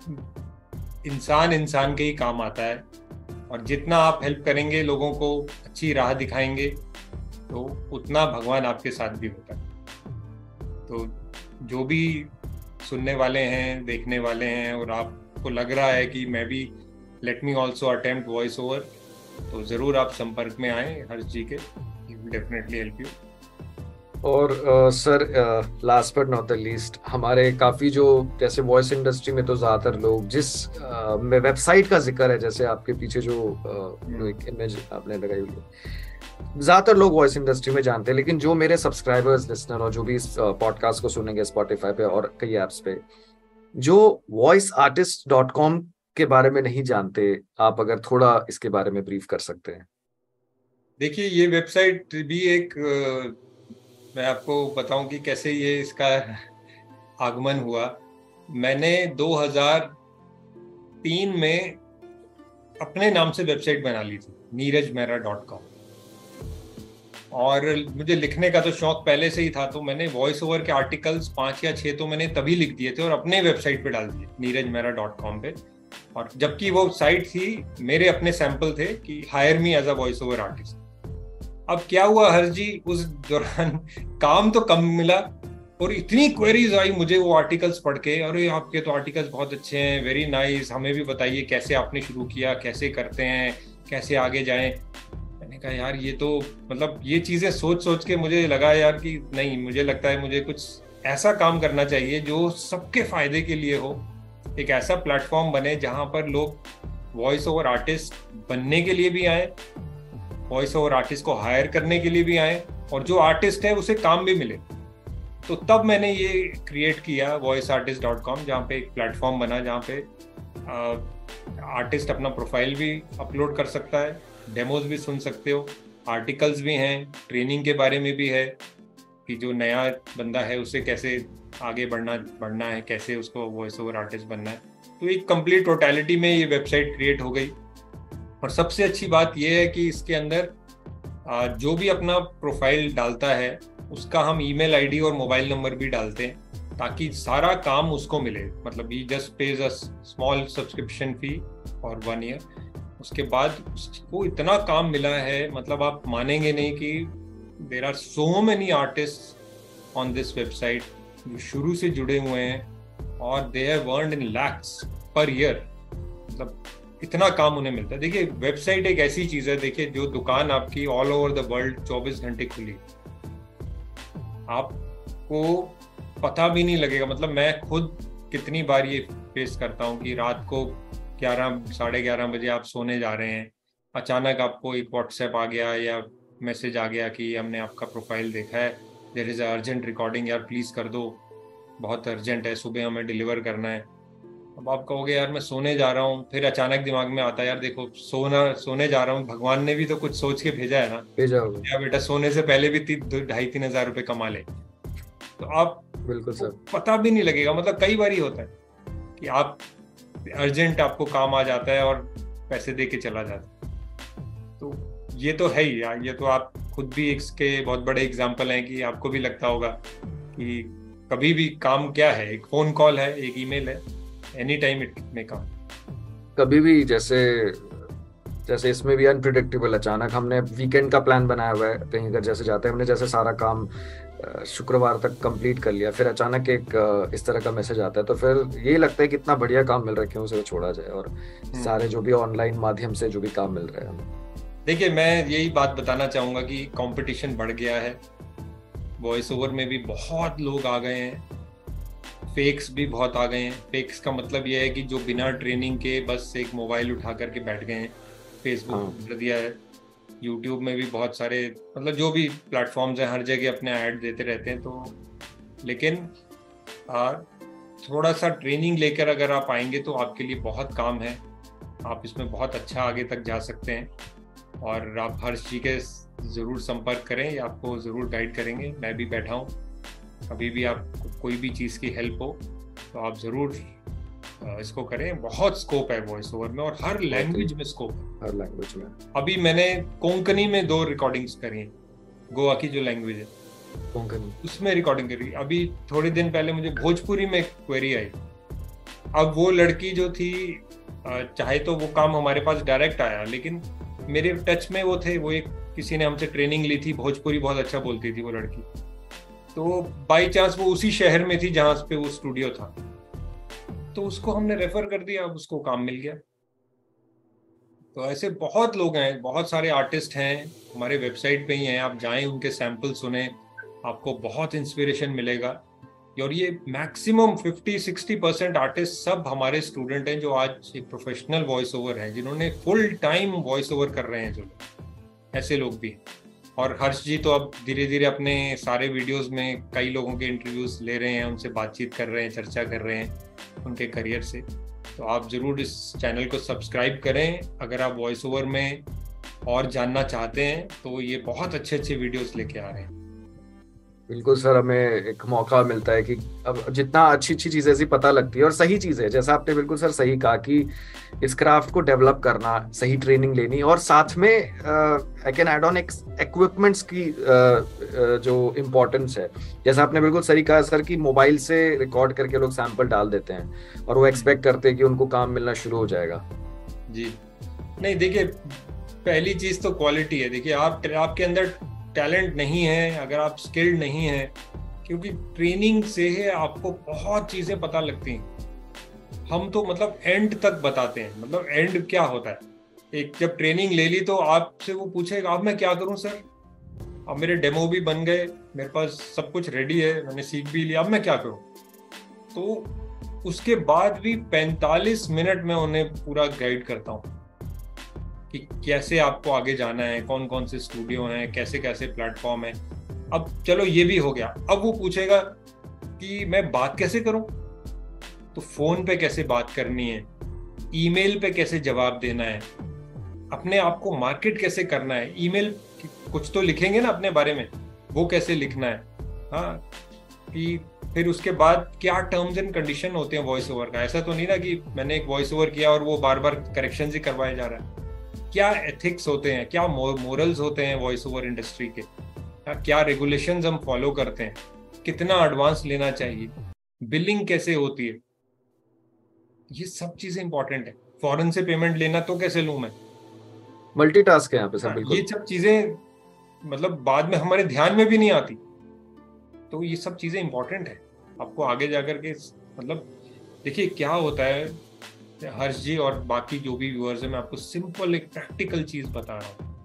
Speaker 3: इंसान इंसान के ही काम आता है, और जितना आप हेल्प करेंगे, लोगों को अच्छी राह दिखाएंगे, तो उतना भगवान आपके साथ भी होता है। तो जो भी सुनने वाले हैं, देखने वाले हैं, और आपको लग रहा है कि मैं भी let me also attempt voice over, तो ज़रूर आप संपर्क में आए हर्ष जी के, he will definitely help you.
Speaker 2: और sir last but not the least, हमारे काफ़ी जो जैसे वॉइस इंडस्ट्री में तो ज़्यादातर लोग जिस वेबसाइट का जिक्र है, जैसे आपके पीछे जो एक इमेज आपने लगाई हुई है, ज़्यादातर लोग वॉइस इंडस्ट्री में जानते हैं, लेकिन जो मेरे सब्सक्राइबर्स, लिसनर और जो भी इस पॉडकास्ट को सुनेंगे स्पॉटिफाई पे और कई ऐप्स पे, जो वॉइस आर्टिस्ट डॉट कॉम के बारे में नहीं जानते, आप अगर थोड़ा इसके बारे में ब्रीफ कर सकते हैं।
Speaker 3: देखिए, ये वेबसाइट भी एक, मैं आपको बताऊं कि कैसे ये इसका आगमन हुआ। मैंने दो हज़ार तीन में अपने नाम से वेबसाइट बना ली थी, नीरज मेहरा डॉट कॉम, और मुझे लिखने का तो शौक पहले से ही था, तो मैंने वॉइस ओवर के आर्टिकल्स पाँच या छः तो मैंने तभी लिख दिए थे और अपने वेबसाइट पे डाल दिए, नीरज मेहरा डॉट कॉम पे। और जबकि वो साइट थी, मेरे अपने सैंपल थे कि hire me as a voice over artist. अब क्या हुआ हर्ष जी, उस दौरान काम तो कम मिला और इतनी क्वेरीज आई मुझे वो आर्टिकल्स पढ़ के, अरे आपके तो आर्टिकल्स बहुत अच्छे हैं, वेरी नाइस, हमें भी बताइए कैसे आपने शुरू किया, कैसे करते हैं, कैसे आगे जाएं। मैंने कहा यार ये तो मतलब ये चीजें सोच सोच के मुझे लगा यार कि नहीं, मुझे लगता है मुझे कुछ ऐसा काम करना चाहिए जो सबके फायदे के लिए हो। एक ऐसा प्लेटफॉर्म बने जहां पर लोग वॉइस ओवर आर्टिस्ट बनने के लिए भी आए, वॉइस ओवर आर्टिस्ट को हायर करने के लिए भी आए, और जो आर्टिस्ट है उसे काम भी मिले। तो तब मैंने ये क्रिएट किया वॉइस आर्टिस्ट डॉट कॉम, जहाँ पे एक प्लेटफॉर्म बना जहाँ पे आर्टिस्ट अपना प्रोफाइल भी अपलोड कर सकता है, डेमोज भी सुन सकते हो, आर्टिकल्स भी हैं, ट्रेनिंग के बारे में भी है कि जो नया बंदा है उसे कैसे आगे बढ़ना बढ़ना है, कैसे उसको वॉइस ओवर आर्टिस्ट बनना है। तो एक कंप्लीट टोटलिटी में ये वेबसाइट क्रिएट हो गई। और सबसे अच्छी बात यह है कि इसके अंदर जो भी अपना प्रोफाइल डालता है उसका हम ईमेल आईडी और मोबाइल नंबर भी डालते हैं ताकि सारा काम उसको मिले। मतलब he just pays a small subscription fee for one year, उसके बाद उसको इतना काम मिला है, मतलब आप मानेंगे नहीं कि there are so many artist on this website जो शुरू से जुड़े हुए हैं और they have earned in lakhs per year. मतलब इतना काम उन्हें मिलता है। देखिए वेबसाइट एक ऐसी चीज है, देखिए जो दुकान आपकी ऑल ओवर द वर्ल्ड चौबीस घंटे खुली, आपको पता भी नहीं लगेगा। मतलब मैं खुद कितनी बार ये फेस करता हूँ कि रात को ग्यारह साढ़े ग्यारह बजे आप सोने जा रहे हैं, अचानक आपको एक व्हाट्सएप आ गया या मैसेज आ गया कि हमने आपका प्रोफाइल देखा है, देयर इज अर्जेंट रिकॉर्डिंग, यार प्लीज कर दो, बहुत अर्जेंट है, सुबह हमें डिलीवर करना है। अब आप कहोगे यार मैं सोने जा रहा हूँ, फिर अचानक दिमाग में आता है यार देखो सोना सोने जा रहा हूँ, भगवान ने भी तो कुछ सोच के भेजा है ना,
Speaker 2: भेजा होगा
Speaker 3: या बेटा सोने से पहले भी ती, ढाई तीन हजार रुपए कमा ले। तो आप
Speaker 2: बिल्कुल सर,
Speaker 3: पता भी नहीं लगेगा। मतलब कई बार ही होता है कि आप अर्जेंट आपको काम आ जाता है और पैसे दे के चला जाता है। तो ये तो है ही यार, ये तो आप खुद भी इसके बहुत बड़े एग्जाम्पल हैं कि आपको भी लगता होगा कि कभी भी काम क्या है, एक फोन कॉल है, एक ईमेल है, any time it may come.
Speaker 2: कभी भी जैसे जैसे इसमें भी अनप्रिडिक्टेबल, अचानक हमने वीकेंड का प्लान बनाया हुआ है कहीं अगर जैसे जाते हैं, हमने जैसे सारा काम शुक्रवार तक कंप्लीट कर लिया, फिर अचानक एक इस तरह का मैसेज आता है, तो फिर ये लगता है कितना बढ़िया काम मिल रहा है, क्यों उसे छोड़ा जाए। और सारे जो भी ऑनलाइन माध्यम से जो भी काम मिल रहा है हमें।
Speaker 3: देखिए मैं यही बात बताना चाहूंगा कि कंपटीशन बढ़ गया है, वॉइस ओवर में भी बहुत लोग आ गए हैं, फेक्स भी बहुत आ गए हैं। फेक्स का मतलब यह है कि जो बिना ट्रेनिंग के बस एक मोबाइल उठा करके बैठ गए हैं, फेसबुक कर दिया है, यूट्यूब में भी बहुत सारे, मतलब जो भी प्लेटफॉर्म्स हैं हर जगह अपने ऐड देते रहते हैं। तो लेकिन आ, थोड़ा सा ट्रेनिंग लेकर अगर आप आएंगे तो आपके लिए बहुत काम है, आप इसमें बहुत अच्छा आगे तक जा सकते हैं। और आप हर्ष जी के ज़रूर संपर्क करें, ये आपको ज़रूर गाइड करेंगे। मैं भी बैठा हूँ, कभी भी आपको कोई भी चीज़ की हेल्प हो तो आप ज़रूर इसको करें। बहुत स्कोप है वॉइस ओवर में और हर लैंग्वेज में स्कोप है,
Speaker 2: हर लैंग्वेज में।
Speaker 3: अभी मैंने कोंकणी में दो रिकॉर्डिंग्स करी हैं, गोवा की जो लैंग्वेज है
Speaker 2: कोंकणी, उसमें
Speaker 3: रिकॉर्डिंग करी। अभी थोड़े दिन पहले मुझे भोजपुरी में क्वेरी आई। अब वो लड़की जो थी, चाहे तो वो काम हमारे पास डायरेक्ट आया, लेकिन मेरे टच में वो थे, वो एक किसी ने हमसे ट्रेनिंग ली थी, भोजपुरी बहुत अच्छा बोलती थी वो लड़की, तो बाई चांस वो उसी शहर में थी जहां पे वो स्टूडियो था, तो उसको हमने रेफर कर दिया, अब उसको काम मिल गया। तो ऐसे बहुत लोग हैं, बहुत सारे आर्टिस्ट हैं हमारे वेबसाइट पे ही हैं, आप जाएं उनके सैंपल सुने, आपको बहुत इंस्पिरेशन मिलेगा। और ये maximum fifty sixty percent artist सब हमारे स्टूडेंट हैं जो आज एक प्रोफेशनल वॉइस ओवर हैं, जिन्होंने फुल टाइम वॉइस ओवर कर रहे हैं, जो ऐसे लोग भी। और हर्ष जी तो अब धीरे धीरे अपने सारे वीडियोस में कई लोगों के इंटरव्यूज ले रहे हैं, उनसे बातचीत कर रहे हैं, चर्चा कर रहे हैं उनके करियर से। तो आप ज़रूर इस चैनल को सब्सक्राइब करें अगर आप वॉइस ओवर में और जानना चाहते हैं, तो ये बहुत अच्छे अच्छे वीडियोस लेके आ रहे हैं।
Speaker 2: बिल्कुल सर, हमें एक मौका मिलता है कि अब जितना अच्छी अच्छी चीजें ऐसी पता लगती है और सही चीजें, जैसा आपने बिल्कुल सर सही कहा कि इस क्राफ्ट को डेवलप करना, सही ट्रेनिंग लेनी, और साथ में I can add on equipments की uh, जो इम्पोर्टेंस है। जैसा आपने बिल्कुल सही कहा सर कि मोबाइल से रिकॉर्ड करके लोग सैंपल डाल देते हैं और वो एक्सपेक्ट करते हैं कि उनको काम मिलना शुरू हो जाएगा।
Speaker 3: जी नहीं, देखिए पहली चीज तो क्वालिटी है। देखिए, आप आपके अंदर टैलेंट नहीं है, अगर आप स्किल्ड नहीं है, क्योंकि ट्रेनिंग से आपको बहुत चीजें पता लगती हैं। हम तो मतलब एंड तक बताते हैं, मतलब एंड क्या होता है। एक जब ट्रेनिंग ले ली तो आपसे वो पूछेगा अब मैं क्या करूं सर, अब मेरे डेमो भी बन गए, मेरे पास सब कुछ रेडी है, मैंने सीख भी लिया, अब मैं क्या करूं। तो उसके बाद भी पैंतालीस मिनट में उन्हें पूरा गाइड करता हूं कि कैसे आपको आगे जाना है, कौन कौन से स्टूडियो हैं, कैसे कैसे प्लेटफॉर्म है। अब चलो ये भी हो गया, अब वो पूछेगा कि मैं बात कैसे करूं, तो फोन पे कैसे बात करनी है, ईमेल पे कैसे जवाब देना है, अपने आप को मार्केट कैसे करना है, ईमेल कुछ तो लिखेंगे ना अपने बारे में, वो कैसे लिखना है। हाँ, कि फिर उसके बाद क्या टर्म्स एंड कंडीशन होते हैं वॉइस ओवर का। ऐसा तो नहीं ना कि मैंने एक वॉइस ओवर किया और वो बार बार करेक्शन ही करवाया जा रहा है। क्या एथिक्स होते हैं, क्या मोरल्स होते हैं वॉइस ओवर इंडस्ट्री के, क्या रेगुलेशंस हम फॉलो करते हैं, कितना एडवांस लेना चाहिए, बिलिंग कैसे होती है, ये सब चीजें इंपॉर्टेंट है। फॉरेन से पेमेंट लेना तो कैसे लूं मैं,
Speaker 2: मल्टीटास्क है यहाँ पे सर,
Speaker 3: हाँ,
Speaker 2: बिल्कुल।
Speaker 3: ये सब चीजें मतलब बाद में हमारे ध्यान में भी नहीं आती। तो ये सब चीजें इंपॉर्टेंट है आपको आगे जाकर के। मतलब देखिए क्या होता है हर्ष जी और बाकी जो भी व्यूअर्स है, मैं आपको सिंपल एक प्रैक्टिकल चीज बता रहा हूँ।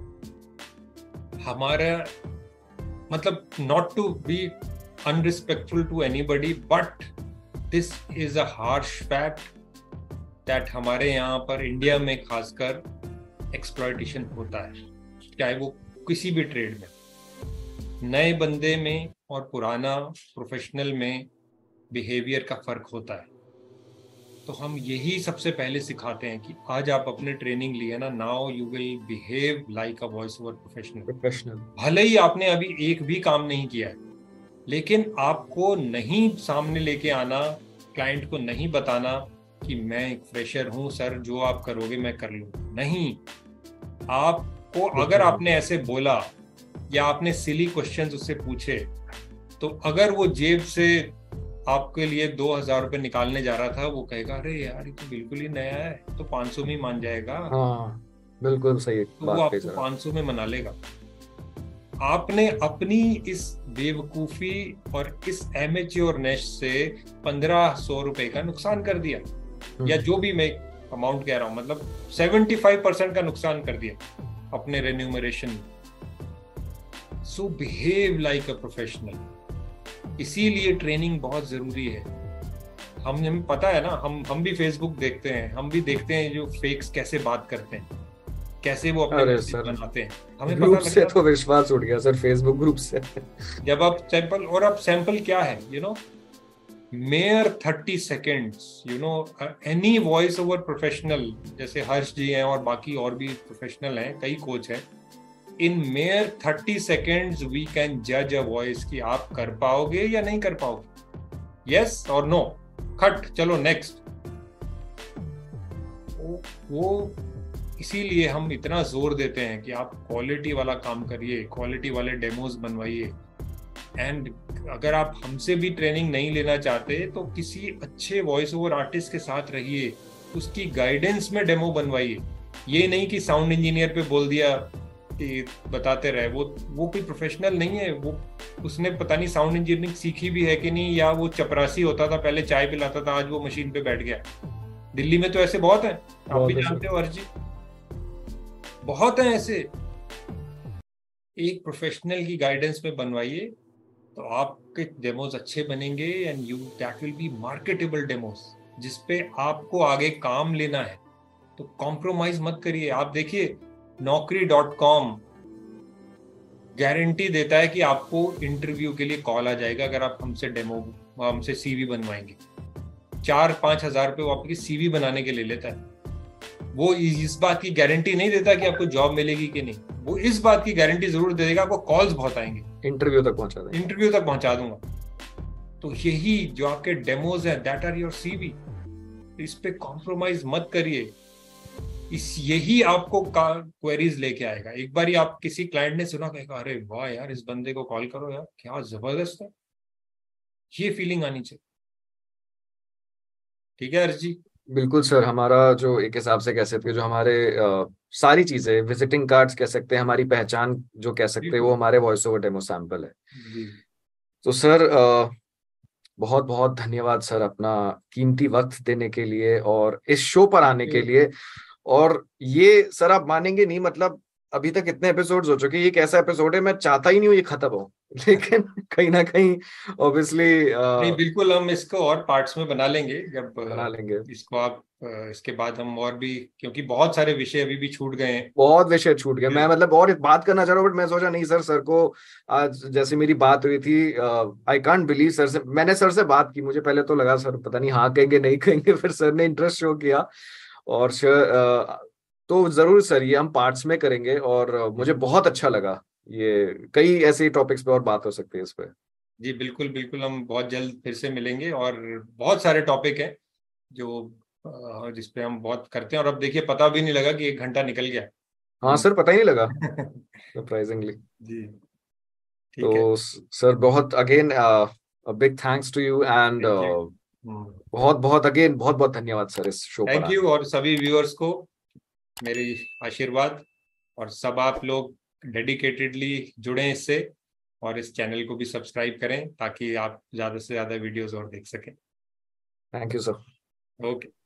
Speaker 3: हमारा मतलब not to be unrespectful to anybody, but this is a harsh fact that हमारे यहाँ पर इंडिया में खासकर एक्सप्लॉयटेशन होता है, चाहे वो किसी भी ट्रेड में। नए बंदे में और पुराना प्रोफेशनल में बिहेवियर का फर्क होता है। तो हम यही सबसे पहले सिखाते हैं कि आज आप अपने ट्रेनिंग लिए ना, now you will behave like a voice over professional.
Speaker 2: Professional
Speaker 3: भले ही आपने अभी एक भी काम नहीं किया है, लेकिन आपको नहीं सामने लेके आना, क्लाइंट को नहीं बताना कि मैं एक फ्रेशर हूं सर, जो आप करोगे मैं कर लूंगा। नहीं, आपको अगर आपने ऐसे बोला या आपने सिली क्वेश्चंस उससे पूछे, तो अगर वो जेब से आपके लिए दो हजार रुपए निकालने जा रहा था, वो कहेगा अरे यार ये तो बिल्कुल ही नया है, तो पांच सौ में ही मान जाएगा।
Speaker 2: हाँ बिल्कुल सही
Speaker 3: तो
Speaker 2: बात
Speaker 3: वो
Speaker 2: कही
Speaker 3: आपको
Speaker 2: सर।
Speaker 3: पांच सौ में मना लेगा। आपने अपनी इस बेवकूफी और इस एमेच्योरनेस से पंद्रह सौ रुपए का नुकसान कर दिया, या जो भी मैं अमाउंट कह रहा हूं, मतलब सेवेंटी फाइव परसेंट का नुकसान कर दिया अपने रेन्यूमरेशन में। So behave like a professional. इसीलिए ट्रेनिंग बहुत जरूरी है। हम हमें पता है ना, हम हम भी फेसबुक देखते हैं, हम भी देखते हैं जो फेक्स कैसे बात करते हैं, कैसे वो अपने
Speaker 2: अरे
Speaker 3: मैसेज
Speaker 2: सर,
Speaker 3: बनाते हैं, हमें
Speaker 2: ग्रुप
Speaker 3: पता
Speaker 2: से
Speaker 3: लगता
Speaker 2: तो विश्वास उठ गया सर, फेसबुक ग्रुप से।
Speaker 3: जब आप सैंपल, और अब सैंपल क्या है, you know mere thirty seconds, you know any voice over professional जैसे हर्ष जी हैं और बाकी और भी प्रोफेशनल हैं, कई कोच हैं, in mere thirty seconds we can जज अ वॉइस कि आप कर पाओगे या नहीं कर पाओगे, यस और नो, खट चलो नेक्स्ट। वो, वो इसीलिए हम इतना जोर देते हैं कि आप क्वालिटी वाला काम करिए, क्वालिटी वाले डेमोज बनवाइए। एंड अगर आप हमसे भी ट्रेनिंग नहीं लेना चाहते तो किसी अच्छे वॉइस ओवर आर्टिस्ट के साथ रहिए, उसकी गाइडेंस में डेमो बनवाइए। ये नहीं कि साउंड इंजीनियर पे बोल दिया कि बताते रहे, वो वो कोई प्रोफेशनल नहीं है। वो उसने पता नहीं साउंड इंजीनियरिंग सीखी भी है कि नहीं, या वो चपरासी होता था पहले, चाय पिलाता था, आज वो मशीन पे बैठ गया। दिल्ली में तो ऐसे बहुत हैं, आप भी जानते हो हर्ष जी, बहुत हैं ऐसे। एक प्रोफेशनल की गाइडेंस में बनवाइए तो आपके डेमोज अच्छे बनेंगे, and you that will be marketable demos जिसपे आपको आगे काम लेना है। तो कॉम्प्रोमाइज मत करिए। आप देखिए नौकरी डॉट कॉम गारंटी देता है कि आपको इंटरव्यू के लिए कॉल आ जाएगा अगर आप हमसे डेमो, हमसे सीवी बनवाएंगे। चार पांच हजार रुपये वो आपकी सीवी बनाने के लिए लेता है। वो इस बात की गारंटी नहीं देता कि आपको जॉब मिलेगी कि नहीं, वो इस बात की गारंटी जरूर दे देगा आपको कॉल्स बहुत आएंगे,
Speaker 2: इंटरव्यू तक पहुंचा देंगे,
Speaker 3: इंटरव्यू तक पहुंचा दूंगा। तो यही जो आपके डेमोज हैं, दैट आर योर सीवी। इस पे कॉम्प्रोमाइज मत करिए, इस यही आपको क्वेरीज लेके आएगा। एक बार आप किसी क्लाइंट ने सुना, कहेगा अरे वाह यार इस बंदे को कॉल करो यार, क्या जबरदस्त है, ये फीलिंग आनी चाहिए। ठीक है हर्ष जी?
Speaker 2: बिल्कुल सर, हमारा जो एक हिसाब से कह सकते हैं, जो हमारे अ, सारी चीजें, विजिटिंग कार्ड्स कह सकते हैं, हमारी पहचान जो कह सकते हैं, वो
Speaker 3: बिल्कुल।
Speaker 2: हमारे वॉइस ओवर डेमो सैंपल है।
Speaker 3: जी।
Speaker 2: तो सर बहुत बहुत धन्यवाद सर, अपना कीमती वक्त देने के लिए और इस शो पर
Speaker 3: थैंक
Speaker 2: आने के
Speaker 3: यू।
Speaker 2: लिए। और ये सर आप मानेंगे नहीं, मतलब अभी तक इतने एपिसोड्स हो चुके हैं, ये एक ऐसा एपिसोड है मैं चाहता ही नहीं हूँ ये खत्म हो, लेकिन कहीं ना कहीं ऑब्वियसली
Speaker 3: नहीं, बिल्कुल हम इसको और पार्ट्स में बना लेंगे जब
Speaker 2: बना
Speaker 3: अ,
Speaker 2: लेंगे।
Speaker 3: इसको आप अ, इसके बाद हम और भी, क्योंकि बहुत सारे विषय अभी भी छूट गए हैं।
Speaker 2: बहुत विषय छूट गए, मैं
Speaker 3: फिर
Speaker 2: मतलब और बात करना चाह रहा हूँ, बट मैं सोचा नहीं सर, सर को आज जैसे मेरी बात हुई थी, आई कांट बिलीव सर से, मैंने सर से बात की, मुझे पहले तो लगा सर पता नहीं हाँ कहेंगे नहीं कहेंगे, फिर सर ने इंटरेस्ट शो किया। और sure, अ, तो जरूर सर ये हम पार्ट्स में करेंगे, और अ, मुझे बहुत अच्छा लगा। ये कई ऐसे टॉपिक्स पे और बात हो सकती है इस पे।
Speaker 3: जी बिल्कुल बिल्कुल, हम बहुत जल्द फिर से मिलेंगे और बहुत सारे टॉपिक हैं जो अ, जिस पे हम बहुत करते हैं, और अब देखिए पता भी नहीं लगा कि एक घंटा निकल गया।
Speaker 2: हाँ
Speaker 3: हम
Speaker 2: सर, पता ही नहीं लगा सरप्राइजिंगली।
Speaker 3: जी ठीक है।
Speaker 2: तो सर बहुत again big thanks to you, and
Speaker 3: thank you.
Speaker 2: बहुत बहुत अगेन बहुत बहुत धन्यवाद सर इस शो पर
Speaker 3: थैंक
Speaker 2: आने
Speaker 3: यू,
Speaker 2: के
Speaker 3: और सभी व्यूअर्स को मेरी आशीर्वाद, और सब आप लोग डेडिकेटेडली जुड़ें इससे, और इस चैनल को भी सब्सक्राइब करें ताकि आप ज़्यादा से ज़्यादा वीडियोस और देख सकें।
Speaker 2: लिए। Thank you sir.
Speaker 3: ओके।